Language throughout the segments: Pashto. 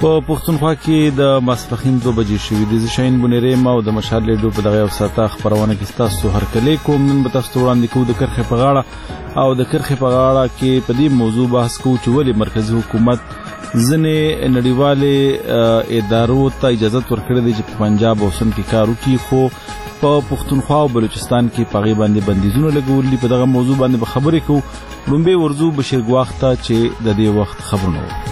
په پښتونخوا کې د ماسپښین 2 بجې شوې دي. زه شاهین بونیریم او د مشال لیډو په دغه یو ساعته خپرونه کې ستاسو هرکلی کوم. نن به تاسو ته وړاندې کوو د کرښې په غاړه او د کرښې په غاړه کې په دې موضوع بحث کوو چې ولې مرکزي حکومت ځینې نړیوالې ادارو ته اجازه ورکړې ده چې په پنجاب او سند کې کار وکړي، خو په پښتونخوا او بلوچستان کې په هغې باندې بندیزونه لګولي. په دغه موضوع باندې به خبرې کوو. لومبې ورځو بشیر ګواښ ته چې د دې وخت خبرونه وو.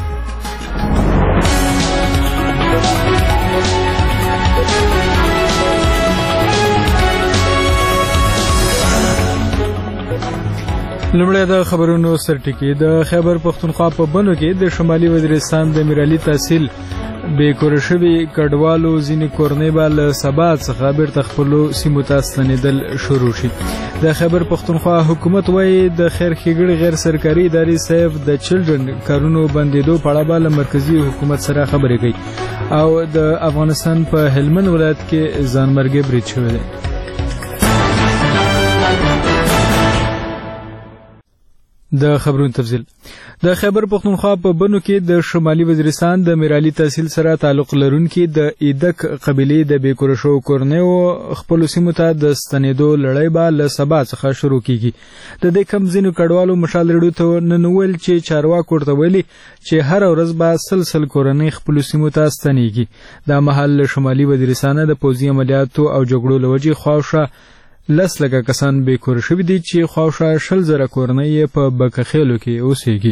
لومړی د خبرونو سرټکی. د خیبر پښتونخوا په بنو کې د شمالي وزیرستان د میرعلي تحصیل بې کوره شوي کډوالو ځینې کورنۍ به له سبا څخه بیرته خپلو سیمو ته ستنېدل شروع شي. د خیبر پښتونخوا حکومت وایي د خیر ښېګړې غیر سرکاري ادارې سیف د چلډرن کارونو بندېدو په اړه به له مرکزي حکومت سره خبرې کوي او د افغانستان په هلمند ولایت کې ځانمرګي برید شوی دی. د خبرونو تفصیل. د خیبر پښتونخوا په بنو کې د شمالي وزیرستان د میرعلي تحصیل سره تعلق لرونکي د ایدک قبیلې د بې کوره شوو کورنیو خپلو سیمو ته د ستنېدو لړۍ به له سبا څخه شروع کیږي. د دې کم ځینو کډوالو مشال ریډیو ته نن وویل چې چارواکو ورته ویلي چې هره ورځ به سل کورنۍ خپلو سیمو ته ستنېږي. دا مهال له شمالي وزیرستانه د پوځي عملیاتو او جګړو له وجې خواوشا 10 لکه کسان بې کوره شوي دي چې خواوشا 20,000 کورنۍ یې په بکخیلو کې اوسېږي.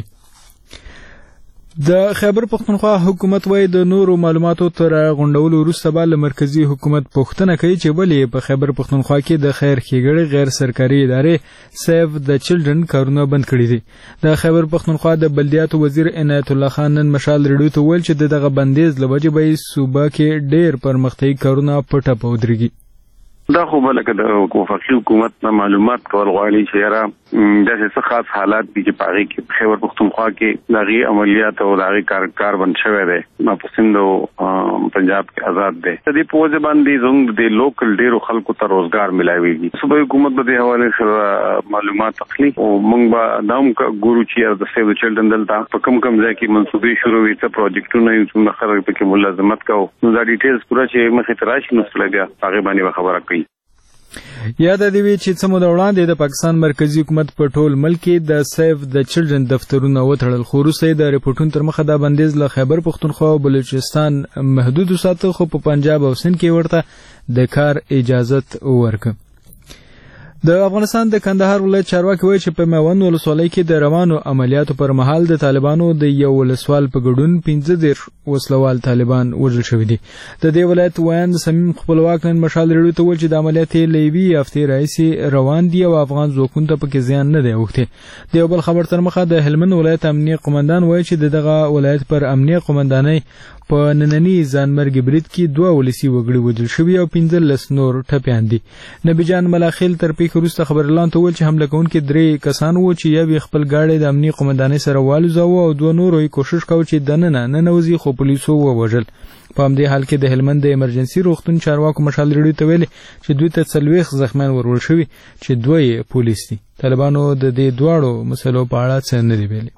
د خیبر پښتونخوا حکومت وایي د نورو معلوماتو تر غونډولو وروسته به له مرکزي حکومت پوښتنه کوي چې ولې په خیبر پښتونخوا کې د خیر ښېګړې غیر سرکاري ادارې سیف د چلډرن کارونه بند کړي دي. د خیبر پښتونخوا د بلدیاتو وزیر عنایت الله خان نن مشال ریډیو ته وویل چې دغه بندیز له وجې به یې صوبه کې ډېر پرمختیایي کارونه په ټپه ودرېږي. دا خو به لکه د وفاقي حکومت نه معلومات کول غواړي چې یاره داسې څه خاص حالات دي چې په هغې کې خیبر پښتونخوا کې د هغې عملیات او د هغې کار بند شوی دی. ماپسند او پنجاب کې آزاد دی. د دې په وجه باندې زموږ د لوکل ډېرو خلکو ته روزګار میلاویږي. صوبایي حکومت به دې حوالې سره معلومات اخلي او موږ به دا هم ګورو چې د سیف د چلډرن دلته په کوم ځای کې منصوبې شروع وي، څه پروجیکټونه یو څومره خلک پکې ملازمت کوو. نو دا ډیټیلز پوره چې مخې ته راشي نو سره بیا هغې باندې به خبره کوي. یاد دی وی چې څه موده وړاندې د پاکستان مرکزی حکومت په ټول ملک کې د سیف د چلډرن دفترونه وتړل، خو وروسته د ریپورټونو تر مخه دا بندیز له خیبر پښتونخوا او بلوچستان محدود وساته، خو په پنجاب او سند کې ورته د کار اجازت ورکړه. د افغانستان د کندهار ولایت چارواکي وایي چې په میوند ولسوالۍ کې د روانو عملیاتو پر مهال د طالبانو د یو ولسوال په ګډون 15 وسلوال طالبان وژل شوي دي. د دې ولایت ویاند صمیم خپلواک نن مشال ریډیو ته وویل چې د عملیات یې له یوې هفتې راهیسې روان دي او افغان ځواکونو ته پکې زیان نه دی اوښتی. د یو بل خبر تر مخه د هلمند ولایت امنیه قمندان وایي چې دغه ولایت پر امنیه قمندانۍ په نننی ځانمرګي برید کې 2 ولسي وګړي وژل شوي او 15 نور ټپیان دي. نبی جان ملاخیل تر پیښې وروسته خبرلاندو ته وویل چې حمله کوونکي 3 کسان وو چې یو خپل ګاډی د امنیه قمندانۍ سره والوځاوه او 2 نورو یې کوشش کاوه چې دننه ننوځي، خو پولیسو ووژل. په همدې حال کې د هلمند د ایمرجنسي روغتون چارواکو مشال ریډیو ته ویلي چې دوی ته 40 زخمیان ورول شوي چې 2 یې پولیس دي. طالبانو د دې دواړو مسلو په اړه څه نه دي ویلي.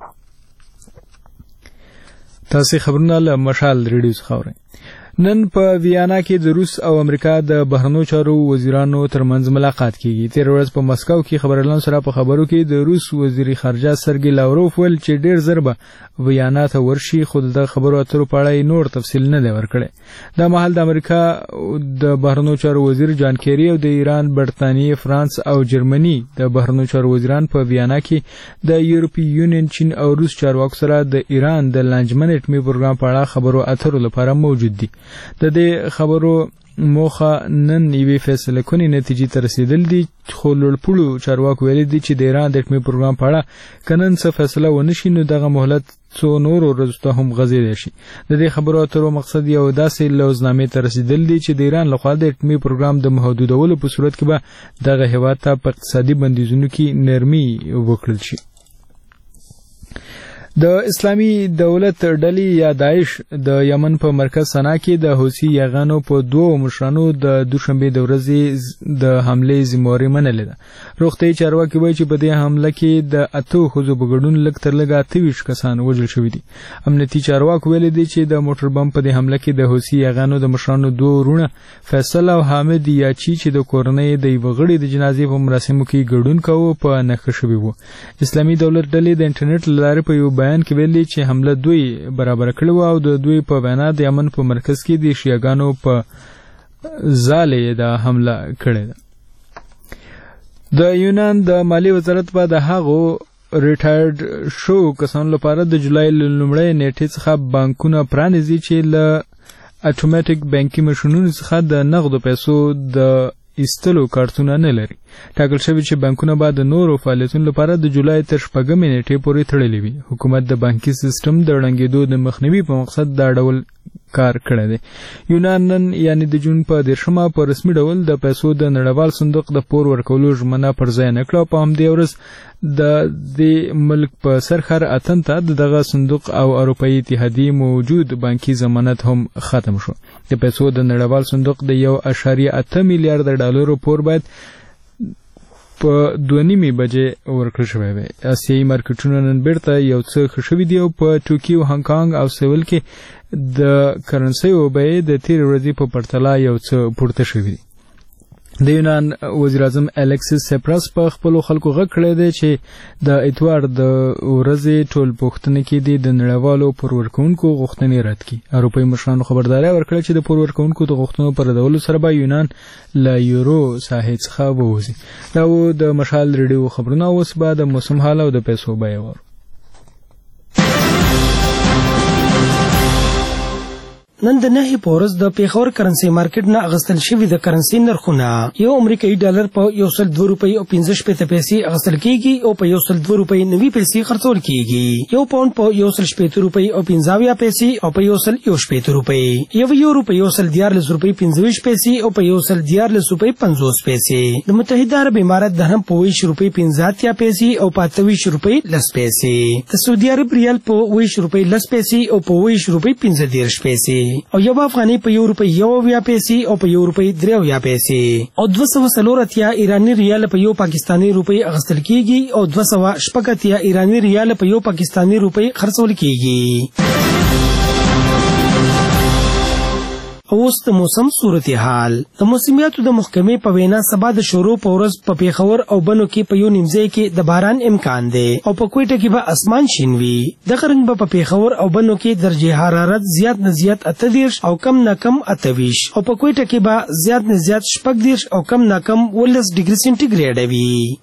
تاسو خبرونه له مشال ریډیو څخه اورئ. نن په ویانا کې د روس او امریکا د بهرنیو چارو وزیرانو ترمنځ ملاقات کیږي. تیر ورځ په مسکو کې خبرلاندو سره په خبرو کې د روس وزیر خارجه سرګی لاوروف ویل چې ډیر زر به ویانا ته ورشي، خو د خبرو اترو په اړه نور تفصیل نه دی ورکړی. دا مهال د امریکا د بهرنیو چارو وزیر جان کیری او د ایران، برتانیې، فرانس او جرمني د بهرنیو چارو وزیران په ویانا کې د یورپی یونین، چین او روس چارواکو سره د ایران د لانجمن اټومي پروګرام په اړه خبرو اترو لپاره موجود دي. د دې خبرو موخه نن یوې فیصله کونې نتیجې ته رسیدل دي، خو لوړپوړو چارواکو ویلي دي چې د ایران د اټومي پروګرام په اړه که نن څه فیصله ونه شي نو دغه مهلت څو نورو ورځو ته هم غځېدی شي. د دې خبرو اترو مقصد یو داسې لوزنامې ته رسیدل دي چې د ایران لخوا د اټومي پروګرام د محدودولو په صورت کې به دغه هیواد ته په اقتصادي بندیزونو کې نرمي وکړل شي. د اسلامي دولت ډلې یا داعش د یمن په مرکز سنا کې د حوثي یاغانو په دوه مشرانو د دوشنبه د ورځې د حمله ذمہواری منلې ده. روغتي چارواکي وایي چې په دې حمله کې د 8 خزو بغړون لږ تر لږه 28 کسان وژل شوي دي. امنیتي چارواکي ویلي دي چې د موټر بم په دې حمله کې د حوثي یاغانو د مشرانو دوه ورونه فیصل او حامد یاچی چې د کورنۍ د وغړي د جنازې په مراسمو کې ګډون کاوه په نښه شوي وو. اسلامي دولت ډلې د انټرنیټ لارې په یو بیان کې ویلي چې حمله دوی برابر کړې وه او د دوی په وینا د یمن په مرکز کې د شیعاګانو په ځاله د حمله کړې ده. د یونان د مالی وزارت په د هغو ریټایرډ شو کسانو لپاره د جولای لومړۍ نیټې څخه بانکونه پرانیزي چې له اتوماتیک بانکي ماشینونو څخه د نغدو پیسو د ایستلو کارتونه نه لري. ټاکل شوی چې بانکونه به د نورو فعالیتونو لپاره د جولای تر 4 نیټې پورې تړلې وي. حکومت د بانکي سیستم د ړنګېدو د مخنیوي په مقصد دا ډول کار کړی دی. یونان نن یعنی د جون په 10مه په رسمي ډول د پیسو د نړیوال صندوق د پور ورکولو ژمنه پر ځای نه کړه. په همدې ورځ د دې ملک په سرخر اتن ته دغه صندوق او اروپایي اتحادیې موجود بانکي ضمانت هم ختم شو. د پیسو د نړیوال صندوق د 1.8 میلیارډ ډالرو پور باید په 2.5 بجې ورکړل شوی وي. اسیایي مارکیټونه نن بیرته یو څه ښه شوي دي او په ټوکیو، هانګ کانګ او سیول کې د کرنسیو بیې د تېرې ورځې په پرتله یو څه پورته شوي دي. د یونان وزیر اعظم الیکسیس سپراس په خپلو خلکو غږ کړی دی چې د اتوار د ورځې ټول پوښتنې کې د نړیوالو پور ورکوونکو غوښتنې رد کړي. اروپایي مشرانو خبرداری ورکړه چې د پور ورکوونکو د غوښتنو په ردولو سره به یونان له یورو ساحې څخه ووځي. دا و د مشال ریډیو خبرونه. اوس به د موسم حال او د پیسو بیه وارو. نن د نهي په ورځ د پیښور کرنسي مارکیټ نه اغستل شوی د کرنسي نرخونه یو امریکایي ډالر په 102 روپۍ او 15 پیسې اغستل کیږي او په 102 روپۍ 90 پیسې خرڅول کیږي. یو پاوند په 115 روپۍ او 15 پیسې او په 115 روپۍ. یو روپۍ 114 روپۍ 25 پیسې او په 114 روپۍ 50 پیسې. د متحده عرب امارات درهم په 20 روپۍ 50 پیسې او په 28 روپۍ 10 پیسې. د سعودي عرب ریال په 20 روپۍ 10 پیسې او په 20 روپۍ 15 پیسې. او یو افغاني په 1 روپۍ 1 پیسې او په 1 روپۍ 3 پیسې. او 240 ایرانی ریال په یو پاکستانی روپۍ اغستل کیږي او 280 ایرانی ریال په یو پاکستانی روپۍ خرڅول کیږي. اوس د موسم صورتحال. د موسمیاتو د محکمې په وینا سبا د شروع په ورځ په پیښور او بنو کې په یو نیمځای کې د باران امکان دی او په کوټه کې به اسمان شین وي. د غرنګ به په پیښور او بنو کې درجه حرارت زیات نه زیات 38 او کم نه کم 28 او په کوټه کې به زیات نه زیات 40 او کم نه کم 19 ډیګري سنټیګریډ وي.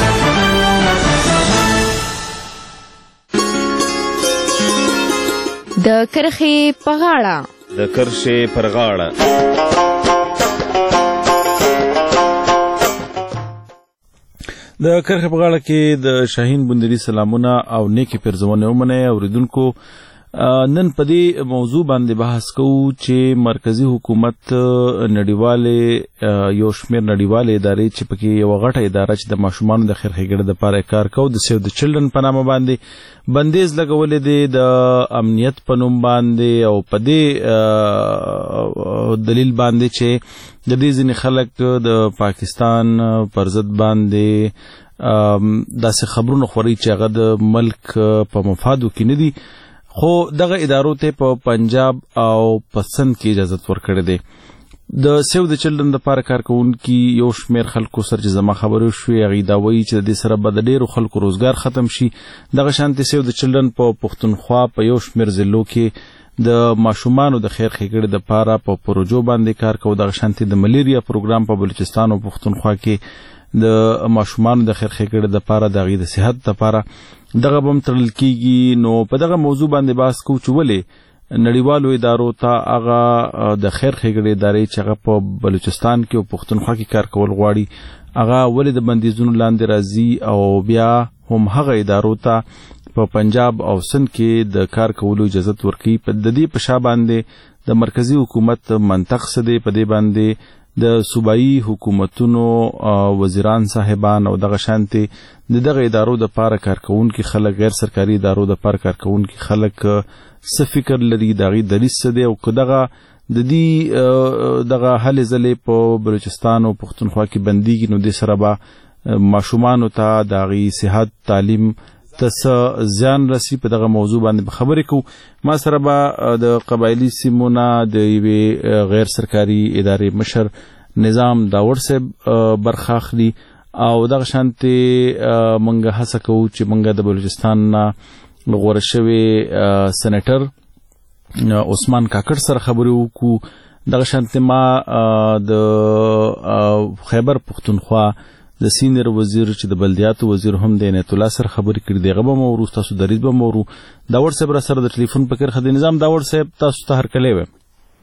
د کرخې په غاړه د کرښې پر غاړه. د کرخې په غاړه کې د شاهین بندري سلامونه او نیکی پرزونه ومنئ. اوریدونکو نن په دې موضوع باندې بحث کوو چې مرکزی حکومت نړیواله یو شمېر نړیواله ادارې چې پکې یو غټه اداره چې د ماشومانو د خیر ښېګڼې دپاره کار کوي د سیو د چلډرن په نامه باندې بندیز لګولې دی د امنیت په نوم باندې او په دې دلیل باندې چې د دې ځینې خلک د پاکستان پر ضد باندې داسې خبرونه خوري چې هغه د ملک په مفادو کې نه دي. خو دغه ادارو ته په پنجاب او په سند کې اجازت ورکړې ده. د سیو د چلډرن لپاره کار کوونکي یو شمېر خلکو سره چې زما خبرې شوې هغوی دا وایي چې د دې سره به د ډېرو خلکو روزګار ختم شي. دغه شانتې سیو د چلډرن په پښتونخوا په یو شمېر ضلعو کې د ماشومانو د خیر ښېګڼې دپاره په پروژو باندې کار کوي. دغه شانتې د ملیریا پروګرام په بلوچستان او پښتونخوا کې د ماشومانو د خیر ښېګڼې دپاره د هغوی د صحت دپاره دغه به هم تړل کیږي. نو په دغه موضوع باندې بحث کوو چې ولې نړیوالو ادارو ته هغه د خیر ښېګڼې ادارې چې هغه په بلوچستان کې او پښتونخوا کې کار کول غواړي هغه ولې د بندیزونو لاندې راځي او بیا هم هغه ادارو ته په پنجاب او سند کې د کار کولو اجازت ورکوي. د دې په شا باندې د مرکزی حکومت منطق څه دی، په دې باندې د صوبایي حکومتونو وزیران صاحبان او دغه شانتي دغه ادارو د پاره کارکونکو خلک غیر سرکاري ادارو د پاره کارکونکو خلک څه فکر لري دغه دریس څه دی او کداغه د دې دغه حل زلې په بلوچستان او پښتونخوا کې بنديږي نو د سره به ماشومان ته دغه صحت تعلیم ته زیان رسی په دغه موضوع باندې خبرې کو ما سره به د قبایلی سیمونه د یوې غیر سرکاري ادارې مشر نظام داور صاحب برخه اخلي او دغه شانتي منګه هڅه کوو چې منګه د بلوچستان غوړه شوی سېنیټر عثمان کاکړ سره خبرې وکړو دغه شانتي ما د خیبر پښتونخوا د سینیر وزیر چې د بلدیاتو وزیر هم د عنایت الله سره خبرې کړې دغه به مورو تاسو دریز به مورو داور صاحب سره د ټلیفون په کرخه د نظام داور صاحب تاسو ته هرکلی وي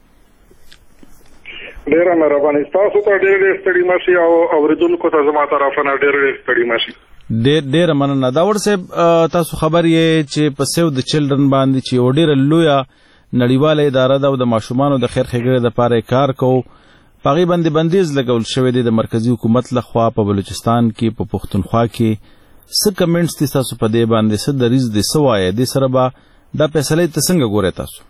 ډیره مهرباني تاسو ته ډیره ستړي ماشي او اوریدونکو ته زما طرفه ډیره ستړي ماشي ډیره مننه داور صاحب تاسو خبر یې چې په سیو د چلډرن باندې چې ډیره لویه نړیواله اداره ده او د ماشومانو د خیر ښېګڼې لپاره کار کوي پاغي باندې بندیز لګول شوی دی د مرکزی حکومت لخوا په بلوچستان کې په پښتونخوا کې څه کمنټس دي تاسو په دې باندې څه دریز دي څه وایي د سره به دا فیصله ته څنګه ګورئ تاسو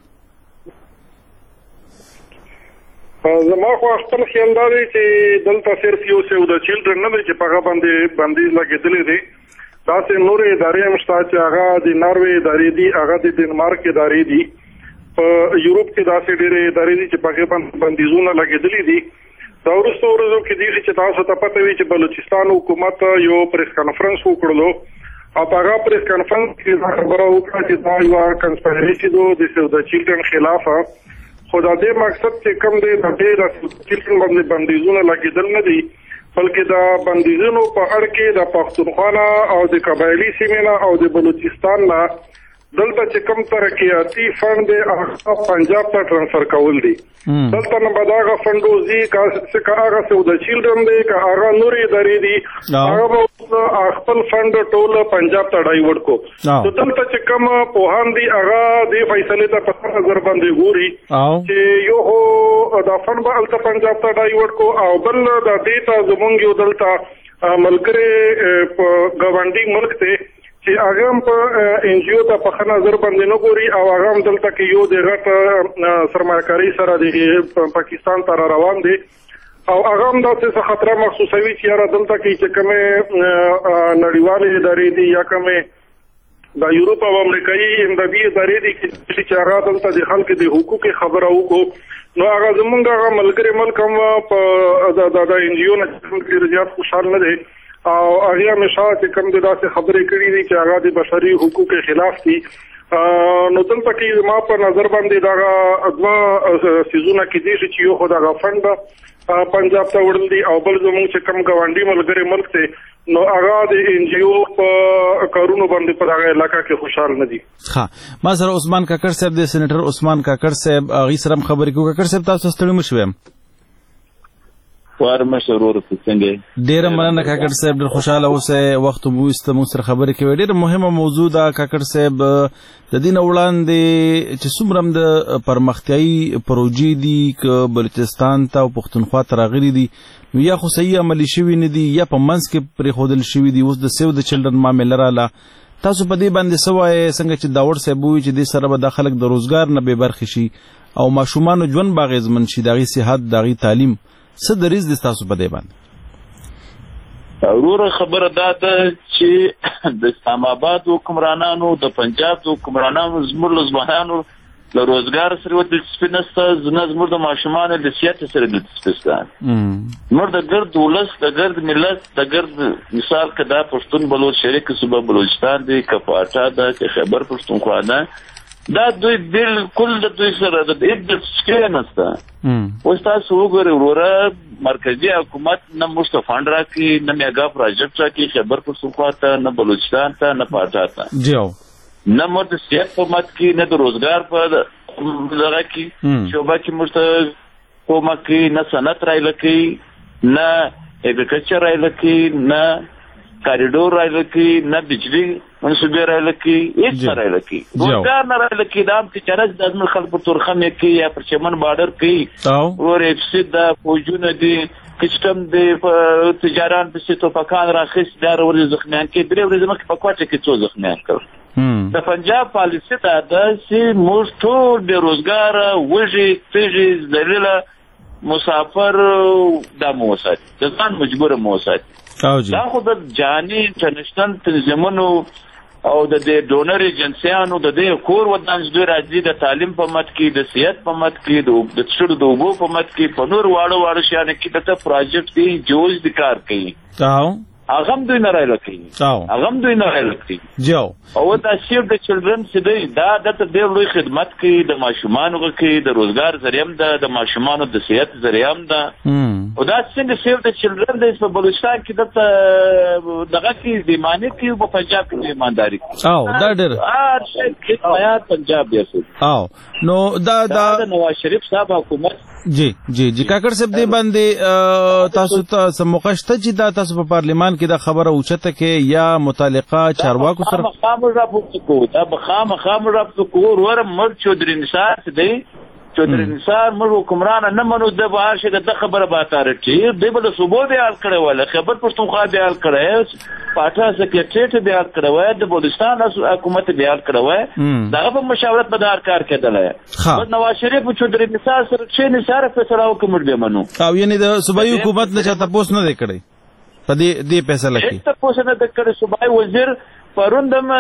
زما خو خپل خیال دا دی چې دلته صرف یو سیو د چلډرن نه دی چې پاغه باندې بندیز لګېدلی دی داسې نورې ادارې هم شته چې هغه د ناروې ادارې دي هغه د ډنمارک ادارې دي په یورپ کې داسې ډېرې ادارې دي چې پاغه باندې بندیزونه لګېدلي دي دا وروسته ورځو کې دي چې تاسو ته پته وي چې بلوچستان حکومت یو پریس کانفرنس وکړلو او هغه پریس کانفرنس کې خبره وکړه چې دا یو کنسپیرسي ده د سیو د چلډرن خلاف خو دا دې مقصد چې کوم دی د دې د چلډرن باندې بندیزونه لګېدل نه دي بلکې دا بندیزونو په اړه کې د پښتونخوا او د قبایلی سیمې او د بلوچستان نه دلته چې کوم ترقیاتي فند دی هغه پنجاب ته ټرانسفر کول دي دلته نه به دغه فنډوزي که هغه سو د چلډرن دی که هغه نورې ادارې دي هغه به خپل فند ټول پنجاب ته ډایورټ کو نو دلته چې کوم پوهان دي هغه دې فیصلې ته په نظر باندې ګوري چې یو هو دا فند به هلته پنجاب ته ډایورټ کو او بل د دې ته زمونږ یو دلته ملګری په ګاونډي ملک ته چې هغه هم په ان جی او ته په نظر باندې نه ګوري او هغه هم دلته کې یو د غټ سرمایه‌کاري سره د پاکستان ته روان دي او هغه هم داسې خطر محسوسوي چې یاره دلته کې چې کومې نړیوالې ادارې دي یا کومې د یورپ او امریکایي امدادي ادارې دي چې هغه دلته د خلکو د حقوقو خبره وکړو نو هغه زمونږ هغه ملګری ملک هم په د ان جی او نه ډېر زیات خوشحال نه دی او هغه همیشه چې کوم د داسې خبرې کړې دي چې هغه د بشري حقوقو خلاف دي نو دلته کې ما په نظر باندې دا دوه سیزونه کې دي چې یو خو دغه فند پنجاب ته وړل دي او بل زموږ چې کوم ګاونډي ملګری ملک ته نو هغه د ان جی او په کارونو باندې په هغه علاقه کې خوشحال نه دي ښه ما سره عثمان کاکړ صاحب د سېنیټر عثمان کاکړ صاحب هغه سره خبرې کوي کاکړ صاحب تاسو ستړي مشوم وار مشرور څنګه ډیر مننه کاکړ صاحب ډیر خوشاله اوسه وخت مو استمو سره خبرې کوي ډیر مهمه موضوع ده کاکړ صاحب د دین وړاندې چې څومره د پرمختیايي پروژې دي ک بلوچستان ته او پښتونخوا ته راغلي دي نو یا خو صحیح عملی شوی نه دي یا په منځ کې پرې خودل شوی دي اوس د سیو د چلډرن معاملې رااله تاسو په دې باندې سوای څنګه چې داور صاحب وي چې د سره به د خلک د روزګار نه به برخه شي او ماشومان ژوند باغزمن شي دغه صحت دغه تعلیم څه دریز دي تاسو په دې باندې ورور خبره ده چې د اسلام آباد حکمرانانو د پنجاب حکمرانانو زموږ لزمانانو د روزګار سره د سپینسته زموږ د ماشومان د سیاست سره د سپینسته موږ د ګرد ولس د ګرد ملت د ګرد مثال کدا پښتون بلوچ شریک صوبه بلوچستان دی کپاټا د خیبر پښتونخوا ده دا دوی بالکل د دوی سره د دې څخه نسته اوس تاسو وګورئ وروره مرکزی حکومت نه مست فند راکړي نه میگا پروجیکټ راکړي خیبر پښتونخوا ته نه بلوچستان ته نه پاټا ته جیو نه مرد سیاست په مت کې نه د روزګار په لږه کې شوبه کې مست کومه کې نه صنعت راي لکې نه اګریکلچر راي لکې نه کاریډور رالکی نه بجلی منصوبې رالکی هیڅ رالکی روزګار نه رالکی دا تجارت د ازمن خلک په تورخم کې یا پر چمن بارډر کې اور افسد د فوجونه دي کسٹم دی تجاران په ستو پکان راخص دار ور زخمیان کې درې ورځې مخکې په کوټه کې څو زخمیان کړ د پنجاب پالیسي دا د سی موږ ټول بے روزګار وږي تیږي ذلیله مسافر د موساد د ځان مجبور موساد دا خو د جاني انټرنیشنل تنظیمونو او د ډونر ایجنسیانو د دې کور ودان دوی راځي د تعلیم په مت کې د صحت په مت کې د شړو د اوبو په مت کې په نور واړو شیانو کې د پروجیکټ دی جوز د کار کوي اغم دوی نه راځي اغم دوی نه راځي جو او دا سیو د چلډرن سدي دا د ډېر لوی خدمت کوي د ماشومانو کې د روزګار ذریعہ د ماشومانو د صحت ذریعہ ده او دا څنګه سیو د چلډرن د په بلوچستان کې د دغه کې د ایمانی کې په پنجاب کې ایمانداری او دا ډېر شي پنجاب یې او نو دا نواز شریف صاحب حکومت جی کاکړ صاحب دې باندې تاسو ته سموقشته چې دا تاسو په پارلیمان کې دا خبره اوچته کې یا متعلقه چارواکو سره خامر رابطه کو دا خامر رابطه کو ور مر چودري نثار دی چودري نثار مر حکمران نه منو د بهر شه د خبره باتاره چې د بل صوبو دی حل کړي ولا خبر پښتونخوا دی حل کړي پاټا سکرټریټ دی حل کړي د بلوچستان حکومت دی حل کړي دا په مشاورت بدار کار کېدل نواز شریف چودري نثار سره چې نثار فیصله وکړ دی منو او یعنی د صوبایي حکومت نه چاته پوس نه دی کړی په دې فیصله کې ته پوس نه د کړی صوبایي وزیر پروندم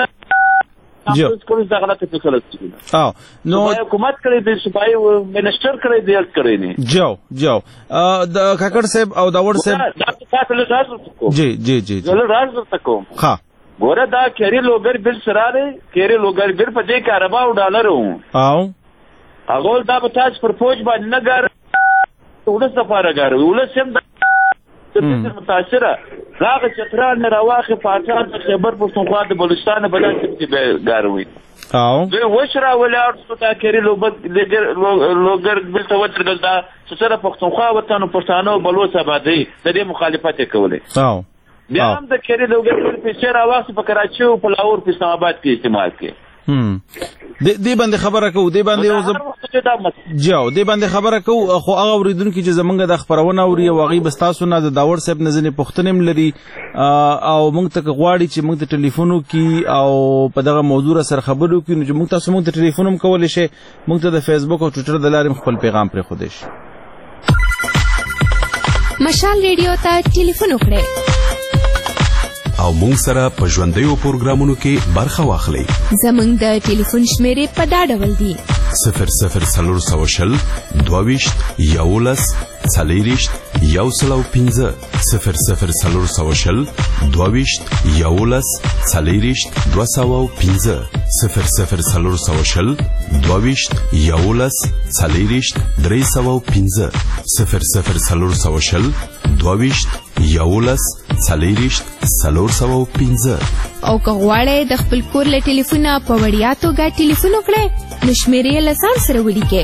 جو کوم څه غلطه فیصله کړې او نو حکومت کړی د صوبایي منسٹر کړی دی کړی نه جو د کاکړ صاحب او دا ور صاحب دا تاسو له تاسو جی زه راز تکو ها ګوره دا کېری لوګر بل سره کېری لوګر بل په دې کې ارباو ډالر او هغه دا په تاسو پر فوج باندې نه ګر ولس لپاره ګر ولس هم د متاثره راغ چترال نه راواخه فاطمه د خبر پښتونخوا د بلوچستان بدل کې ګاروي او دوی وشرا ولار ستا کېری لوګر بل ته وترګل دا سره پښتونخوا وطن پښتانه بلوچ آبادی د دې مخالفت کوله او بیا هم د کېری لوګر په شهر اواز په کراچي او په لاهور په اسلام آباد کې استعمال کې دې باندې خبره کو دې باندې جو دې باندې خبره کو خو هغه اوریدونکو چې زمونږ د خبرونه اوري او غي بستاسو نه د داور صاحب نه ځنې پښتنم لري او موږ ته غواړي چې موږ ته ټلیفون وکي او په دغه موضوع سره خبرو وکي نو چې موږ تاسو موږ ته ټلیفون هم کولای شي موږ ته د فیسبوک او ټوئیټر د لارې خپل پیغام پر خو دیش مشال ریډیو ته ټلیفون وکړئ او مونږ سره په ژوندیو پروګرامونو کې برخه واخلئ. زمونږ د ټلیفون شمیرې په دا ډول دي: 00 22 11 40 105 00 22 11 40 205 00 22 11 40 305 00 22 11 40 305 او که غواړئ د خپل کور له ټلیفونه په وړیا توګه ټلیفون وکړئ نو شمیرې یې له ځان سره ولیکئ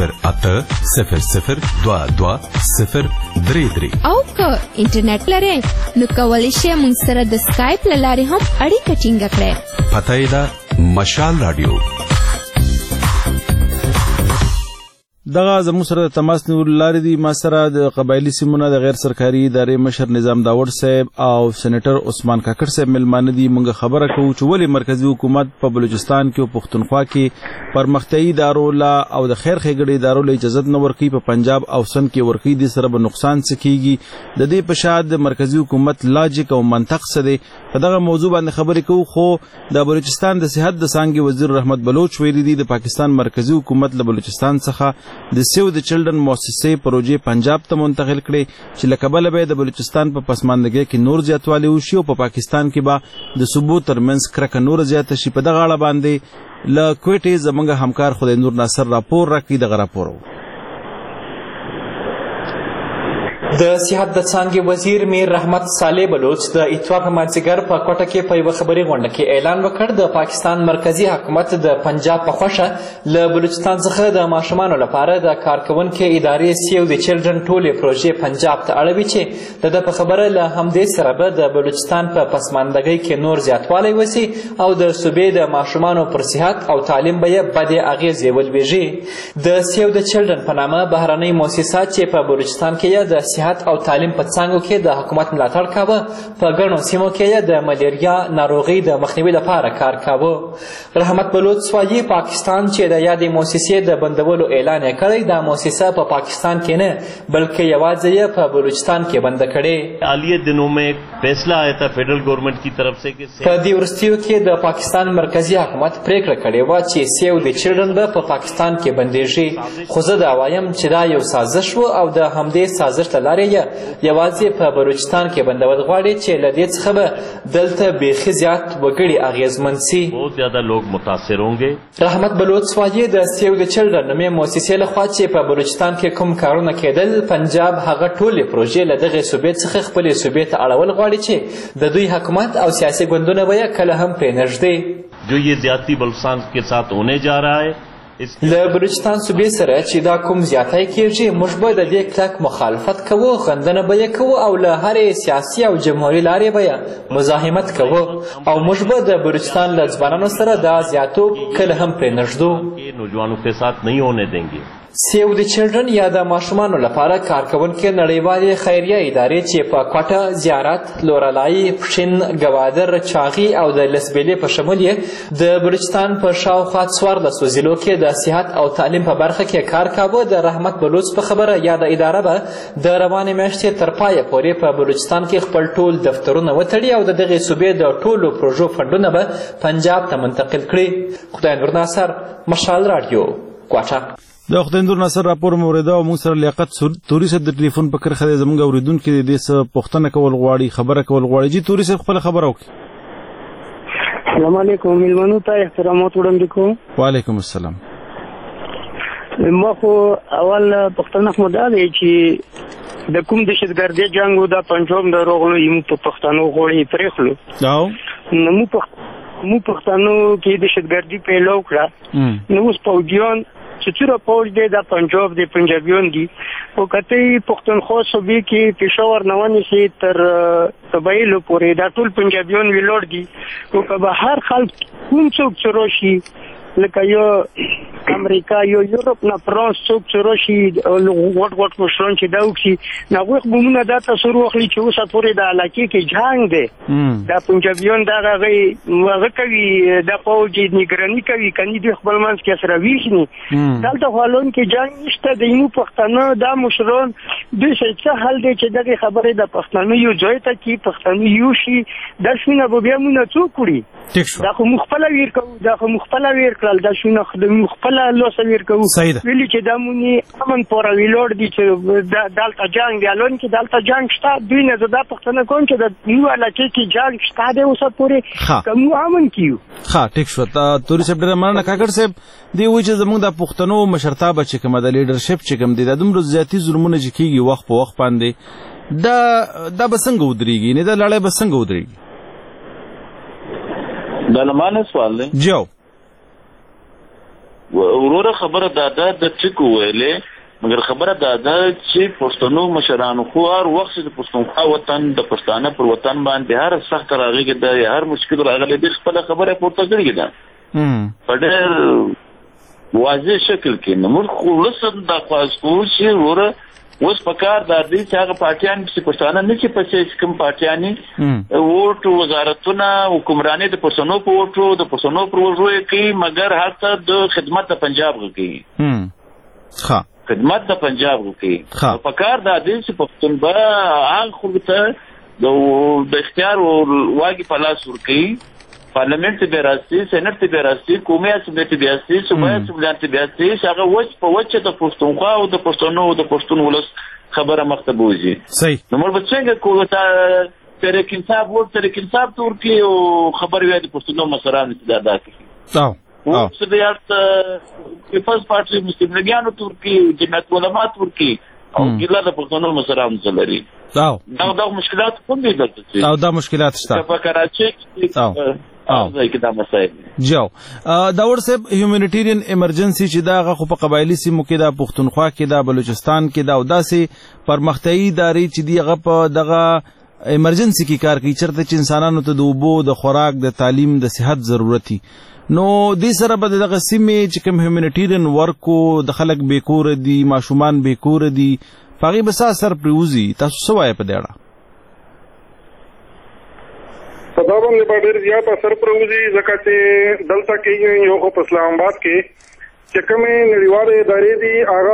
0800 22 033 او که انټرنیټ لرئ نو کولی شئ موږ سره د سکایپ له لارې هم اړیکه ټینګه کړئ. پته یې ده مشال راډیو. دغه زموږ سره د تماس نیولو لارې دي. ما سره د قبایلي سیمونه د غیر سرکاري ادارې مشر نظام داور صاحب او سېنیټر عثمان کاکړ صاحب ملمانه دي. موږ خبره کوو چې ولې مرکزی حکومت په بلوچستان کې او پښتونخوا کې پرمختیایي ادارو لا او د خیر ښېګړې ادارو له اجازه نه ورکوي، په پنجاب او سند کې ورکوي، دې سره به نقصان څه کیږي، د دې په شا د مرکزی حکومت لاجیک او منطق څه دی. په دغه موضوع باندې خبرې کوو. خو د بلوچستان د صحت د څانګې وزیر رحمت بلوچ ویلي دي د پاکستان مرکزی حکومت له بلوچستان څخه د سیو د چلډرن مؤسسې پروژې پنجاب ته منتقل کړي چې له کبله به د بلوچستان په پسماندګۍ کې نور زیاتوالی وشي او په پاکستان کې به د صوبو ترمنځ کرکه نور زیاته شي. په دغه اړه باندې له کوټې زموږ همکار خدای نور ناصر راپور راکړي. دغه راپور د صحت د څانګې وزیر میر رحمت صالح بلوچ د اتوار په مازدیګر په کوټه کې په یوه خبري غونډه کې اعلان وکړ د پاکستان مرکزی حکومت د پنجاب په خوښه له بلوچستان څخه د ماشومانو لپاره د کارکوونکې ادارې سیو د چلډرن ټولې پروژې پنجاب ته اړوي چې د ده په خبره له همدې سره به د بلوچستان په پسماندګۍ کې نور زیاتوالی وسي او د صوبې د ماشومانو پر صحت او تعلیم به یې بدې اغېزې ولویږي. د سیو د چلډرن په نامه بهرنۍ مؤسسه چې په بلوچستان کې د صحت او تعلیم په څانګو کې د حکومت ملاتړ کاوه، په ګڼو سیمو کې د ملیریا ناروغۍ د مخنیوي لپاره کار کاوه. رحمت بلوچ وایي پاکستان چې د یادې مؤسسې د بندولو اعلان یې کړی، دا مؤسسه په پاکستان کې نه بلکې یوازې یې په بلوچستان کې بنده کړې. حالیہ دنوں میں فیصلہ آیا تھا فیڈرل گورنمنٹ کی طرف سے کہ په دې وروستیو کې د پاکستان مرکزی حکومت پریکړه کړې وه چې سیو د چلډرن به په پاکستان کې بندېږي، خو زه دا وایم چې دا یو سازش و او د همدې سازش له لارې یې یوازې په بلوچستان کې بندول غواړي چې له دې څخه به دلته بیخي زیات وګړي اغېزمن سي. بہت زیادہ لوگ متاثر ہوں گے. رحمت بلوچ وایي د سیو د چلډرن نومې مؤسسې لخوا چې په بلوچستان کې کوم کارونه کېدل، پنجاب هغه ټولې پروژې له دغې صوبې څخه خپلې صوبې ته اړول غواړي چې د دوی حکومت او سیاسي ګوندونه به یې کله هم پرې نږدې. جو یہ زیادتی بلوچستان کے ساتھ ہونے جا رہا ہے له بلوچستان صوبې سره چې دا کوم زیاتی کېږي، موږ به د دې کلک مخالفت کوو، غندنه به یې کوو او له هرې سیاسي او جمهوري لارې به یې مزاحمت کوو او موږ به د بلوچستان له ځوانانو سره دا زیاتوب کله هم پرې نږدو. نوجوانوں کے ساتھ نہیں ہونے دیں گے. سیو د چلډرن یا د ماشومانو لپاره کارکوونکې نړیوالې خیریه ادارې چې په کوټه، زیارت، لورلای، پښین، ګوادر، چاغي او د لسبیلې په شمول یې د بلوچستان په شاوخوا 14 ضلعو کې د صحت او تعلیم په برخه کې کار کاوه. د رحمت بلوچ په خبره یاده اداره به د روانې میاشتې تر پایه پورې په بلوچستان کې خپل ټول دفترونه وتړي او د دغې صوبې د ټولو پروژو فنډونه به پنجاب ته منتقل کړي. خدای نور ناصر، مشال راډیو، کوټه. د خدای نور ناصر راپور مو اورېده او موږ سره لیاقت توري صاحب د ټلیفون په کرښه دی. زموږ اورېدونکي د دې څه پوښتنه کول غواړي، خبره کول غواړي. جی توري صاحب خپله خبره وکړي. السلام علیکم. میلمنو ته احترامات وړاندې کوم. وعلیکم السلام. ما خو اول پښتنه خو دا دی چې د کوم دهشتګردي جنګ و دا پنجاب د روغلو یمو په پښتنو غوړې پرېخلو نو مو پښتنو کې دهشتګردي پیلو کړه. نو اوس پوځیان چې څوره پوج دی د پنجاب د پنجابیون دي او کته پښتونخوا صوبې کې پېښور نه ونیسي تر قبایلو پورې دا ټول پنجابیون ویلوړ دي او که به هر خلک کوم څوک چې راشي لکه یو امریکا یو یورپ نه فرانس څوک چې راشي غوټ مشران چې دا وکړي نو هغوی بمونه دا تصور واخلي چې اوسه پورې د علاقې کې جنګ دی، دا پنجابیون دغه هغه کوي، دا پوج نگراني کوي، کني دوی خپل منځ کې سره ویښني. دلته خو لون کې جنګ نشته. د یمو پښتانه دا مشران دوی څه حل دی چې دغه خبرې د پښتانه یو ځای ته کې پښتانه یو شي دا شونه به بیا مونږ څوک کړي. دا خو مخ خپل ویر کوو، دا خو مخ خپل ویر کړل، دا شونه خدای خپل لوس ویر کوو. ویلي چې دا مونږ امن پورا ویلوړ دي چې دلته جنګ دی. لون کې دلته جنګ شته، دوی نه دا پښتانه کوم چې د یو علاقې کې جنګ شته دی اوسه پورې کوم امن کیو. ها ټیک شو. توري صاحب ډېره مننه. کاکړ صاحب دی وایي چې زموږ د پښتنو مشرتابه چې کومه د لیډرشپ چې کوم دی دا دومره زیاتي ظلمونه چې کېږي وخت په وخت باندې دا به څنګه ودرېږي؟ نه دا لړۍ به څنګه ودرېږي؟ دا لمانه سوال دی. جو وروره خبره دا د ټکو ویلې مګر خبره دا چې پښتنو مشرانو خو هر وخت د پښتونخوا وطن د پښتانه پر وطن باندې هر سخت راغلی د هر مشکل راغلی د خپل خبره پورته کړی ده په ډېر واضح شکل کې. نو موږ خو لسم دا خواست کوو چې وروره اوس په کار دا دی چې هغه پارټیان چې پښتانه نه چې پسې کوم پارټیانې ووټ وزارتونه حکمراني د پښتنو په ووټو د پښتنو پر وژو یې کوي مګر هلته د خدمت د پنجاب کوي. خدمت د پنجاب کوي. په کار دا دی چې پښتون به هغه خلکو ته د اختیار واګي په لاس ورکوي. پارلمنت ته راسي، سېنات ته راسي، قومي اسمبلی ته راسي، صوبایي اسمبلی ته راسي، هغه وچ په وچ د پښتونخوا او د پښتنو او د پښتون ولس خبره مخته بوزي. صحیح. نو موږ به څنګه کوو ته تحریک انصاف تحریک انصاف تورکی او خبر وي د پښتنو مسران استعداد کوي. او څه د یارت پیپلز پارټي مسلمانانو تورکی، جمعیت علما تورکی او ګیله د پښتنو مسلمانانو سره لري دا مشکلات کوم دي دلته او دا مشکلات شته په کراچۍ کې دا مسایل جو داور صاحب هیومانیټیرین ایمرجنسي چې دا غو په قبایلی سیمو کې دا پښتونخوا کې دا بلوچستان کې دا او داسې پرمختیايي ادارې چې دی غو په دغه ایمرجنسي کې کار کوي چرته چې انسانانو ته د اوبو د خوراک د تعلیم د صحت ضرورتي نو دې سره به دغه سیمې چې کوم هیومانیټیرین ورکو د خلک بیکور دي ماشومان بیکور دي پغې به اثر پریوزي تاسو څه وایي په دې اړه په دا باندې به ډېر زیات اثر پروزي ځکه چې دلته کې یو خو په اسلام آباد کې چې کومې نړیوالې ادارې دي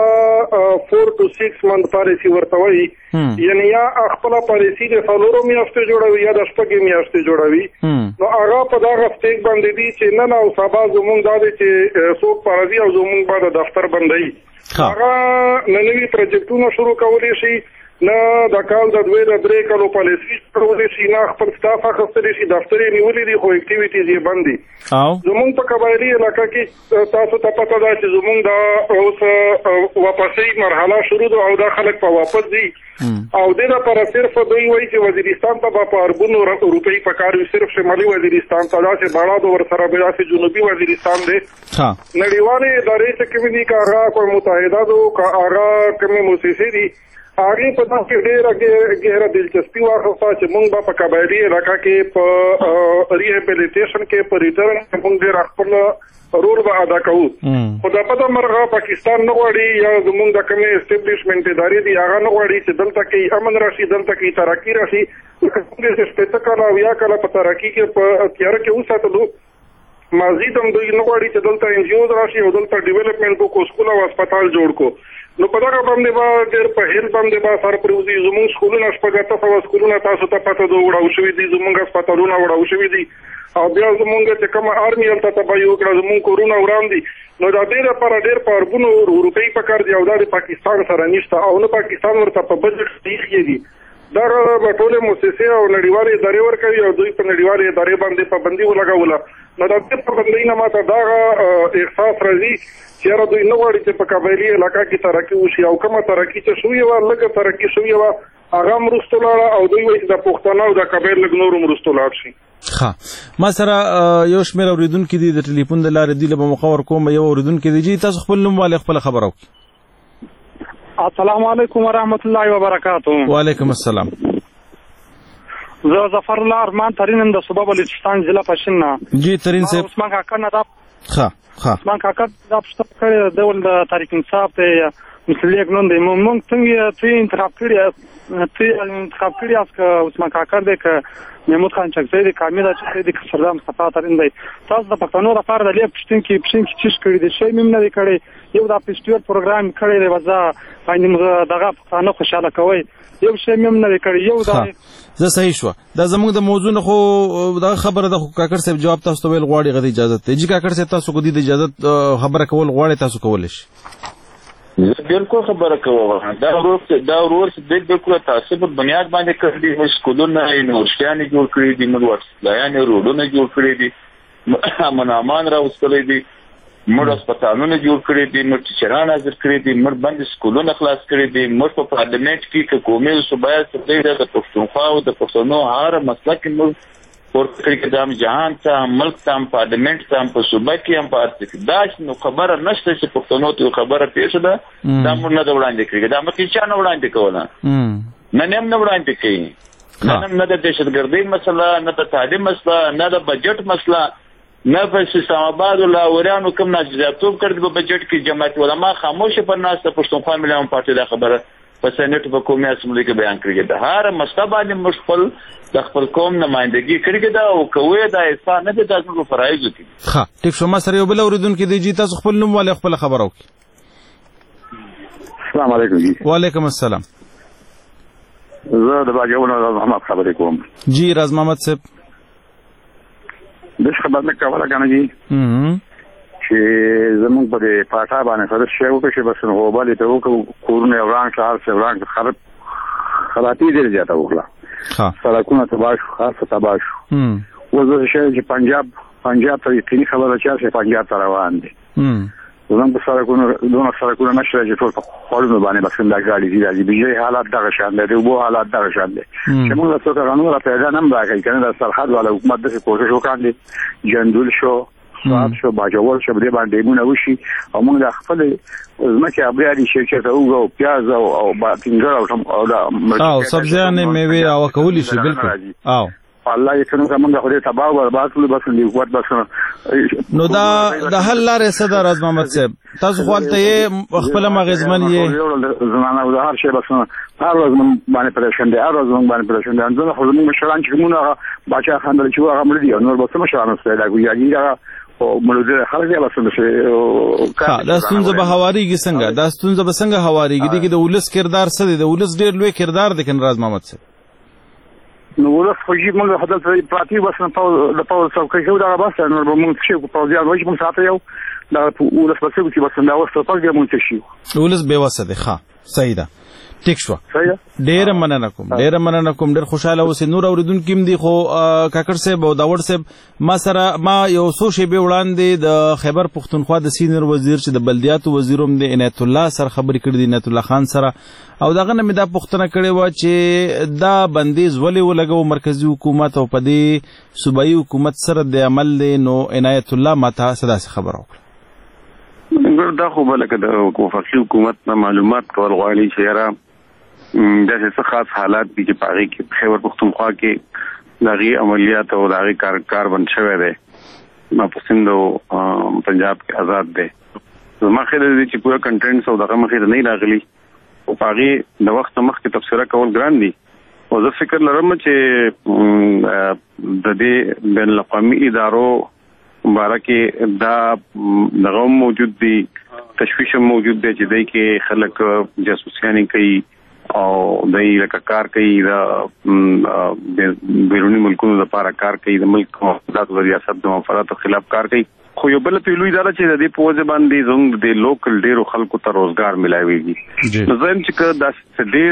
هغه 4 to 6 month پالیسي ورته وایي یعنې یا خپله پالیسي د 4 میاشتې جوړوي یا د 6 میاشتې جوړوي نو هغه په دغه سټیک باندې دي چې نن او سبا زموږ دا دی چې څوک په راځي او زموږ به د دفتر بندوي هغه نوي پروجیکټونه شروع کولی شي نه د کال د 2-3 کالو پالیسي جوړولی شي نه خپل سټاف اخیستلی شي دفتر یې نیولي دي خو اکټیویټیز یې بند دي زموږ په قبایلي علاقه کې تاسو ته پته ده چې زموږ دا اوس واپسۍ مرحله شروع ده او دا خلک په واپس دي او دې لپاره صرف دوی وایي چې وزیرستان ته به په اربونو روپۍ پکار وي صرف شمالي وزیرستان ته داسې باڼه د ورسره به داسې جنوبي وزیرستان دی نړیوالې ادارې چې کومې دي که هغه کوم متحده دو که هغه کومې موسسې دي هغې په دا کې ډېره ګهره دلچسپي واخیسته چې موږ به په قبایلي علاقه کې په ریهیبلیټیشن کې په ریټرن کې موږ ډېر خپل رول به ادا کوو خو د بده مرغه پاکستان نه غواړي یا زموږ د کومې اسټیبلیشمنټ ادارې دي هغه نه غواړي چې دلته کې امن راشي دلته کې ترقي راشي چې 15 کاله او 10 کاله په ترقي کې په تیاره کې وساتلو ماضي ته دوی نه غواړي چې دلته ان جی اوز راشي او دلته ډیولپمنټ وکړو سکول او هسپتال جوړ کړو نو په دغه باندې به ډېر په هیل باندې به سر پروزي زموږ سکولونه 800 سکولونه تاسو ته پته ده وړاو شوي دي زموږ هسپتالونه وړاو شوي دي او بیا زموږ چې کومه آرمي هلته تباهي وکړه زموږ کورونه وران دي نو دا دې لپاره ډېر په اربونو روپۍ پکار دي او دا د پاکستان سره نشته او نه پاکستان ورته په بجټ ایښي دي دا به ټولې موسسې او نړیوالې ادارې ورکوي او دوی په نړیوالې ادارې باندې پابندي ولګوله نو د دې پابندۍ نه ماته دغه احساس راځي چې یاره دوی نه غواړي چې په قبایلي علاقه کې ترقي وشي او کومه ترقي چې شوې وه لږه ترقي شوې وه هغه هم وروسته لاړه او دوی وایي چې د پښتانه او د قبایل لږ نور هم وروسته لاړ شي ما سره یو شمېر اورېدونکي دي د ټلیفون د لارې دوی له به موقع ورکوم یو اورېدونکي دی جی تاسو خپل نوم والې خپله خبره وکړي السلام علیکم ورحمت الله وبرکاته وعلیکم السلام زه ظفر الله ارمان ترین د صوبه بلوچستان ضلع پښین نه جی ترین صاحب عثمان کاکا نه دا عثمان کاکا دا پښتو کړی د ول د تاریخ انصاف ته مسلې نن دی مونږ څنګه انتخاب کړی اس که عثمان کاکا دې ک محمود خان چکزی دې کامیلا چې دې سردار مصطفی ترین دی تاسو د پښتنو لپاره د لیک پښتون کې چیز کړی دی شی مم نه دی کړی یو دا فیسټیوال پروګرام کړی دی وځه باندې دغه پښتنو خوشاله کوي یو شی مم نه دی کړی یو دا زه صحیح شو دا زموږ د موضوع نه خو دا خبره د کاکړ صاحب جواب تاسو ته ویل غواړي غوډي اجازه ته چې کاکړ صاحب تاسو کو دي اجازه خبره کول غواړي تاسو کولای شئ بالکل خبره کوم دا ورور چې بالکل تاسو په بنیاد باندې کړی دي سکولونه یونیورسيټیانې جوړ کړی دي موږ ورسلایانې روډونه جوړ کړی دي منامان راوستلې دي موږ هسپتالونه جوړ کړی دي موږ ټیچران حاضر کړی دي موږ باندې سکولونه خلاص کړی دي موږ په پارلیمنت کې قومي صوبایي سره د پښتونخوا او د پښتنو هر مسله کې موږ ورکړی کې د جهان ته ملک ته پارلیمنت ته په صوبه کې هم پاتې دا نو خبره نشته چې پښتنو ته خبره پیښه ده دا موږ نه وړاندې کړی دا مکه چې نه وړاندې کوله نه هم نه وړاندې کوي نه د دهشتګردۍ مسله نه د تعلیم مسله نه د بجټ مسله نه په اسلام آباد ولا ورانو کوم ناجاتوب کړی په بجټ کې جماعت علما خاموش پر ناس پښتونخوا مليون پارټي دا خبره په سېنات په قومي اسمبلی کې بیان کړی دا هر مسله باندې مشخص د خپل قوم نمائندګي کړی دا او کوی دا احسان نه د تاسو فرایض دي ښه ټیک شو ما سره یو بل اوریدونکو دی چې تاسو خپل نوم والے خپل خبرو السلام علیکم جی وعلیکم السلام زه د باجوړو راز محمد خبرې کوم جی راز محمد صاحب د خبر نه کوله کنه جی چې زموږ په پاټا باندې سره شی وکړي بس نو باندې ته وکړو کورونه وران شهر څخه وران خرابې دي زیاته وکړه سړکونه تباہ شو خاصه تباہ شو وزه شي چې پنجاب ته یقیني خبره چې پنجاب ته روان دي زموږ په سړکونو نشته چې ټول په خوړونو باندې بس دا ګاډي دي راځي بجلی حالات دغه شان دی د اوبو حالات دغه شان دی چې موږ څه قانون را پیدا نه راکړي کنه د سرحد والا حکومت د کوشش وکړي جندول شو صاحب شو باجوړ شو دې باندې مونږ وشي او موږ د خپل ځمکه ابياري شرکت او پیاز او باټینګر او او سبزیانه میوه او کولی شي بالکل او الله یې څنګه موږ خو دې تباہ او برباد کړو بس دې قوت بس نو دا د حل لارې څه ده راز محمد صاحب تاسو خپلته یې خپل مغزمن یې زمانه او هر شی بس هر ورځ باندې پرېشان دي هر ورځ باندې پرېشان دي انځور خو موږ مشران چې موږ باچا خاندل چې هغه مړ دي نور به څه مشران سره دا ګویا او ملوزه خلک یې بس دا ستونزه به هواريږي څنګه دا ستونزه به څنګه هواريږي دغه د ولس کردار څه دی د ولس ډېر لوی کردار دی کن راز محمد صاحب نو ولس خو یې موږ هدف پراتی بس نه د پاو څوکۍ شو دا بس نو موږ چې په پاوځي او موږ ساته یو دا ولس په څه کې بس دا وسته پرګه موږ شي ولس به وسه دی ښه صحیح ده ټیک شو ډېر مننه کوم ډېر خوشاله اوسې نور اوریدونکو هم دي خو کاکړ صاحب او داوړ صاحب ما یو څو شیبې وړاندې د خیبر پښتونخوا د سینیئر وزیر چې د بلدیاتو وزیر هم دی عنایت الله سره خبرې کړې دي عنایت الله خان سره او دغه نه مې دا پوښتنه کړې وه چې دا بندیز ولې ولګو مرکزي حکومت او په دې صوبایي حکومت سره د عمل دی نو عنایت الله ماته څه داسې خبره وکړه دا خو به لکه د وفاقي حکومت نه معلومات کول غواړي چې یاره داسې څه خاص حالات دي چې په هغې کې خیبر پښتونخوا کې د هغې عملیات او د هغې کار بند شوی دی ماپسند او پنجاب کې آزاد دی زما خیال دی چې پوره کنټینټس او دغه مخې ته نه راغلي او په هغې د وخت نه مخکې تبصره کول ګران دي او زه فکر لرم چې د دې بین الاقوامي ادارو باره کې دا دغه موجود دي تشویش موجود دی چې دی کې خلک جاسوسیانې کوي او دای لکه کار کوي د بیرونی ملکونو لپاره کار کوي د ملک مفادات او ریاست د مفاداتو خلاف کار کوي خو یو بل پیلوي دا چې د دې په وجه باندې زموږ د لوکل ډیرو خلکو ته روزګار ملایويږي زم چې د ډیر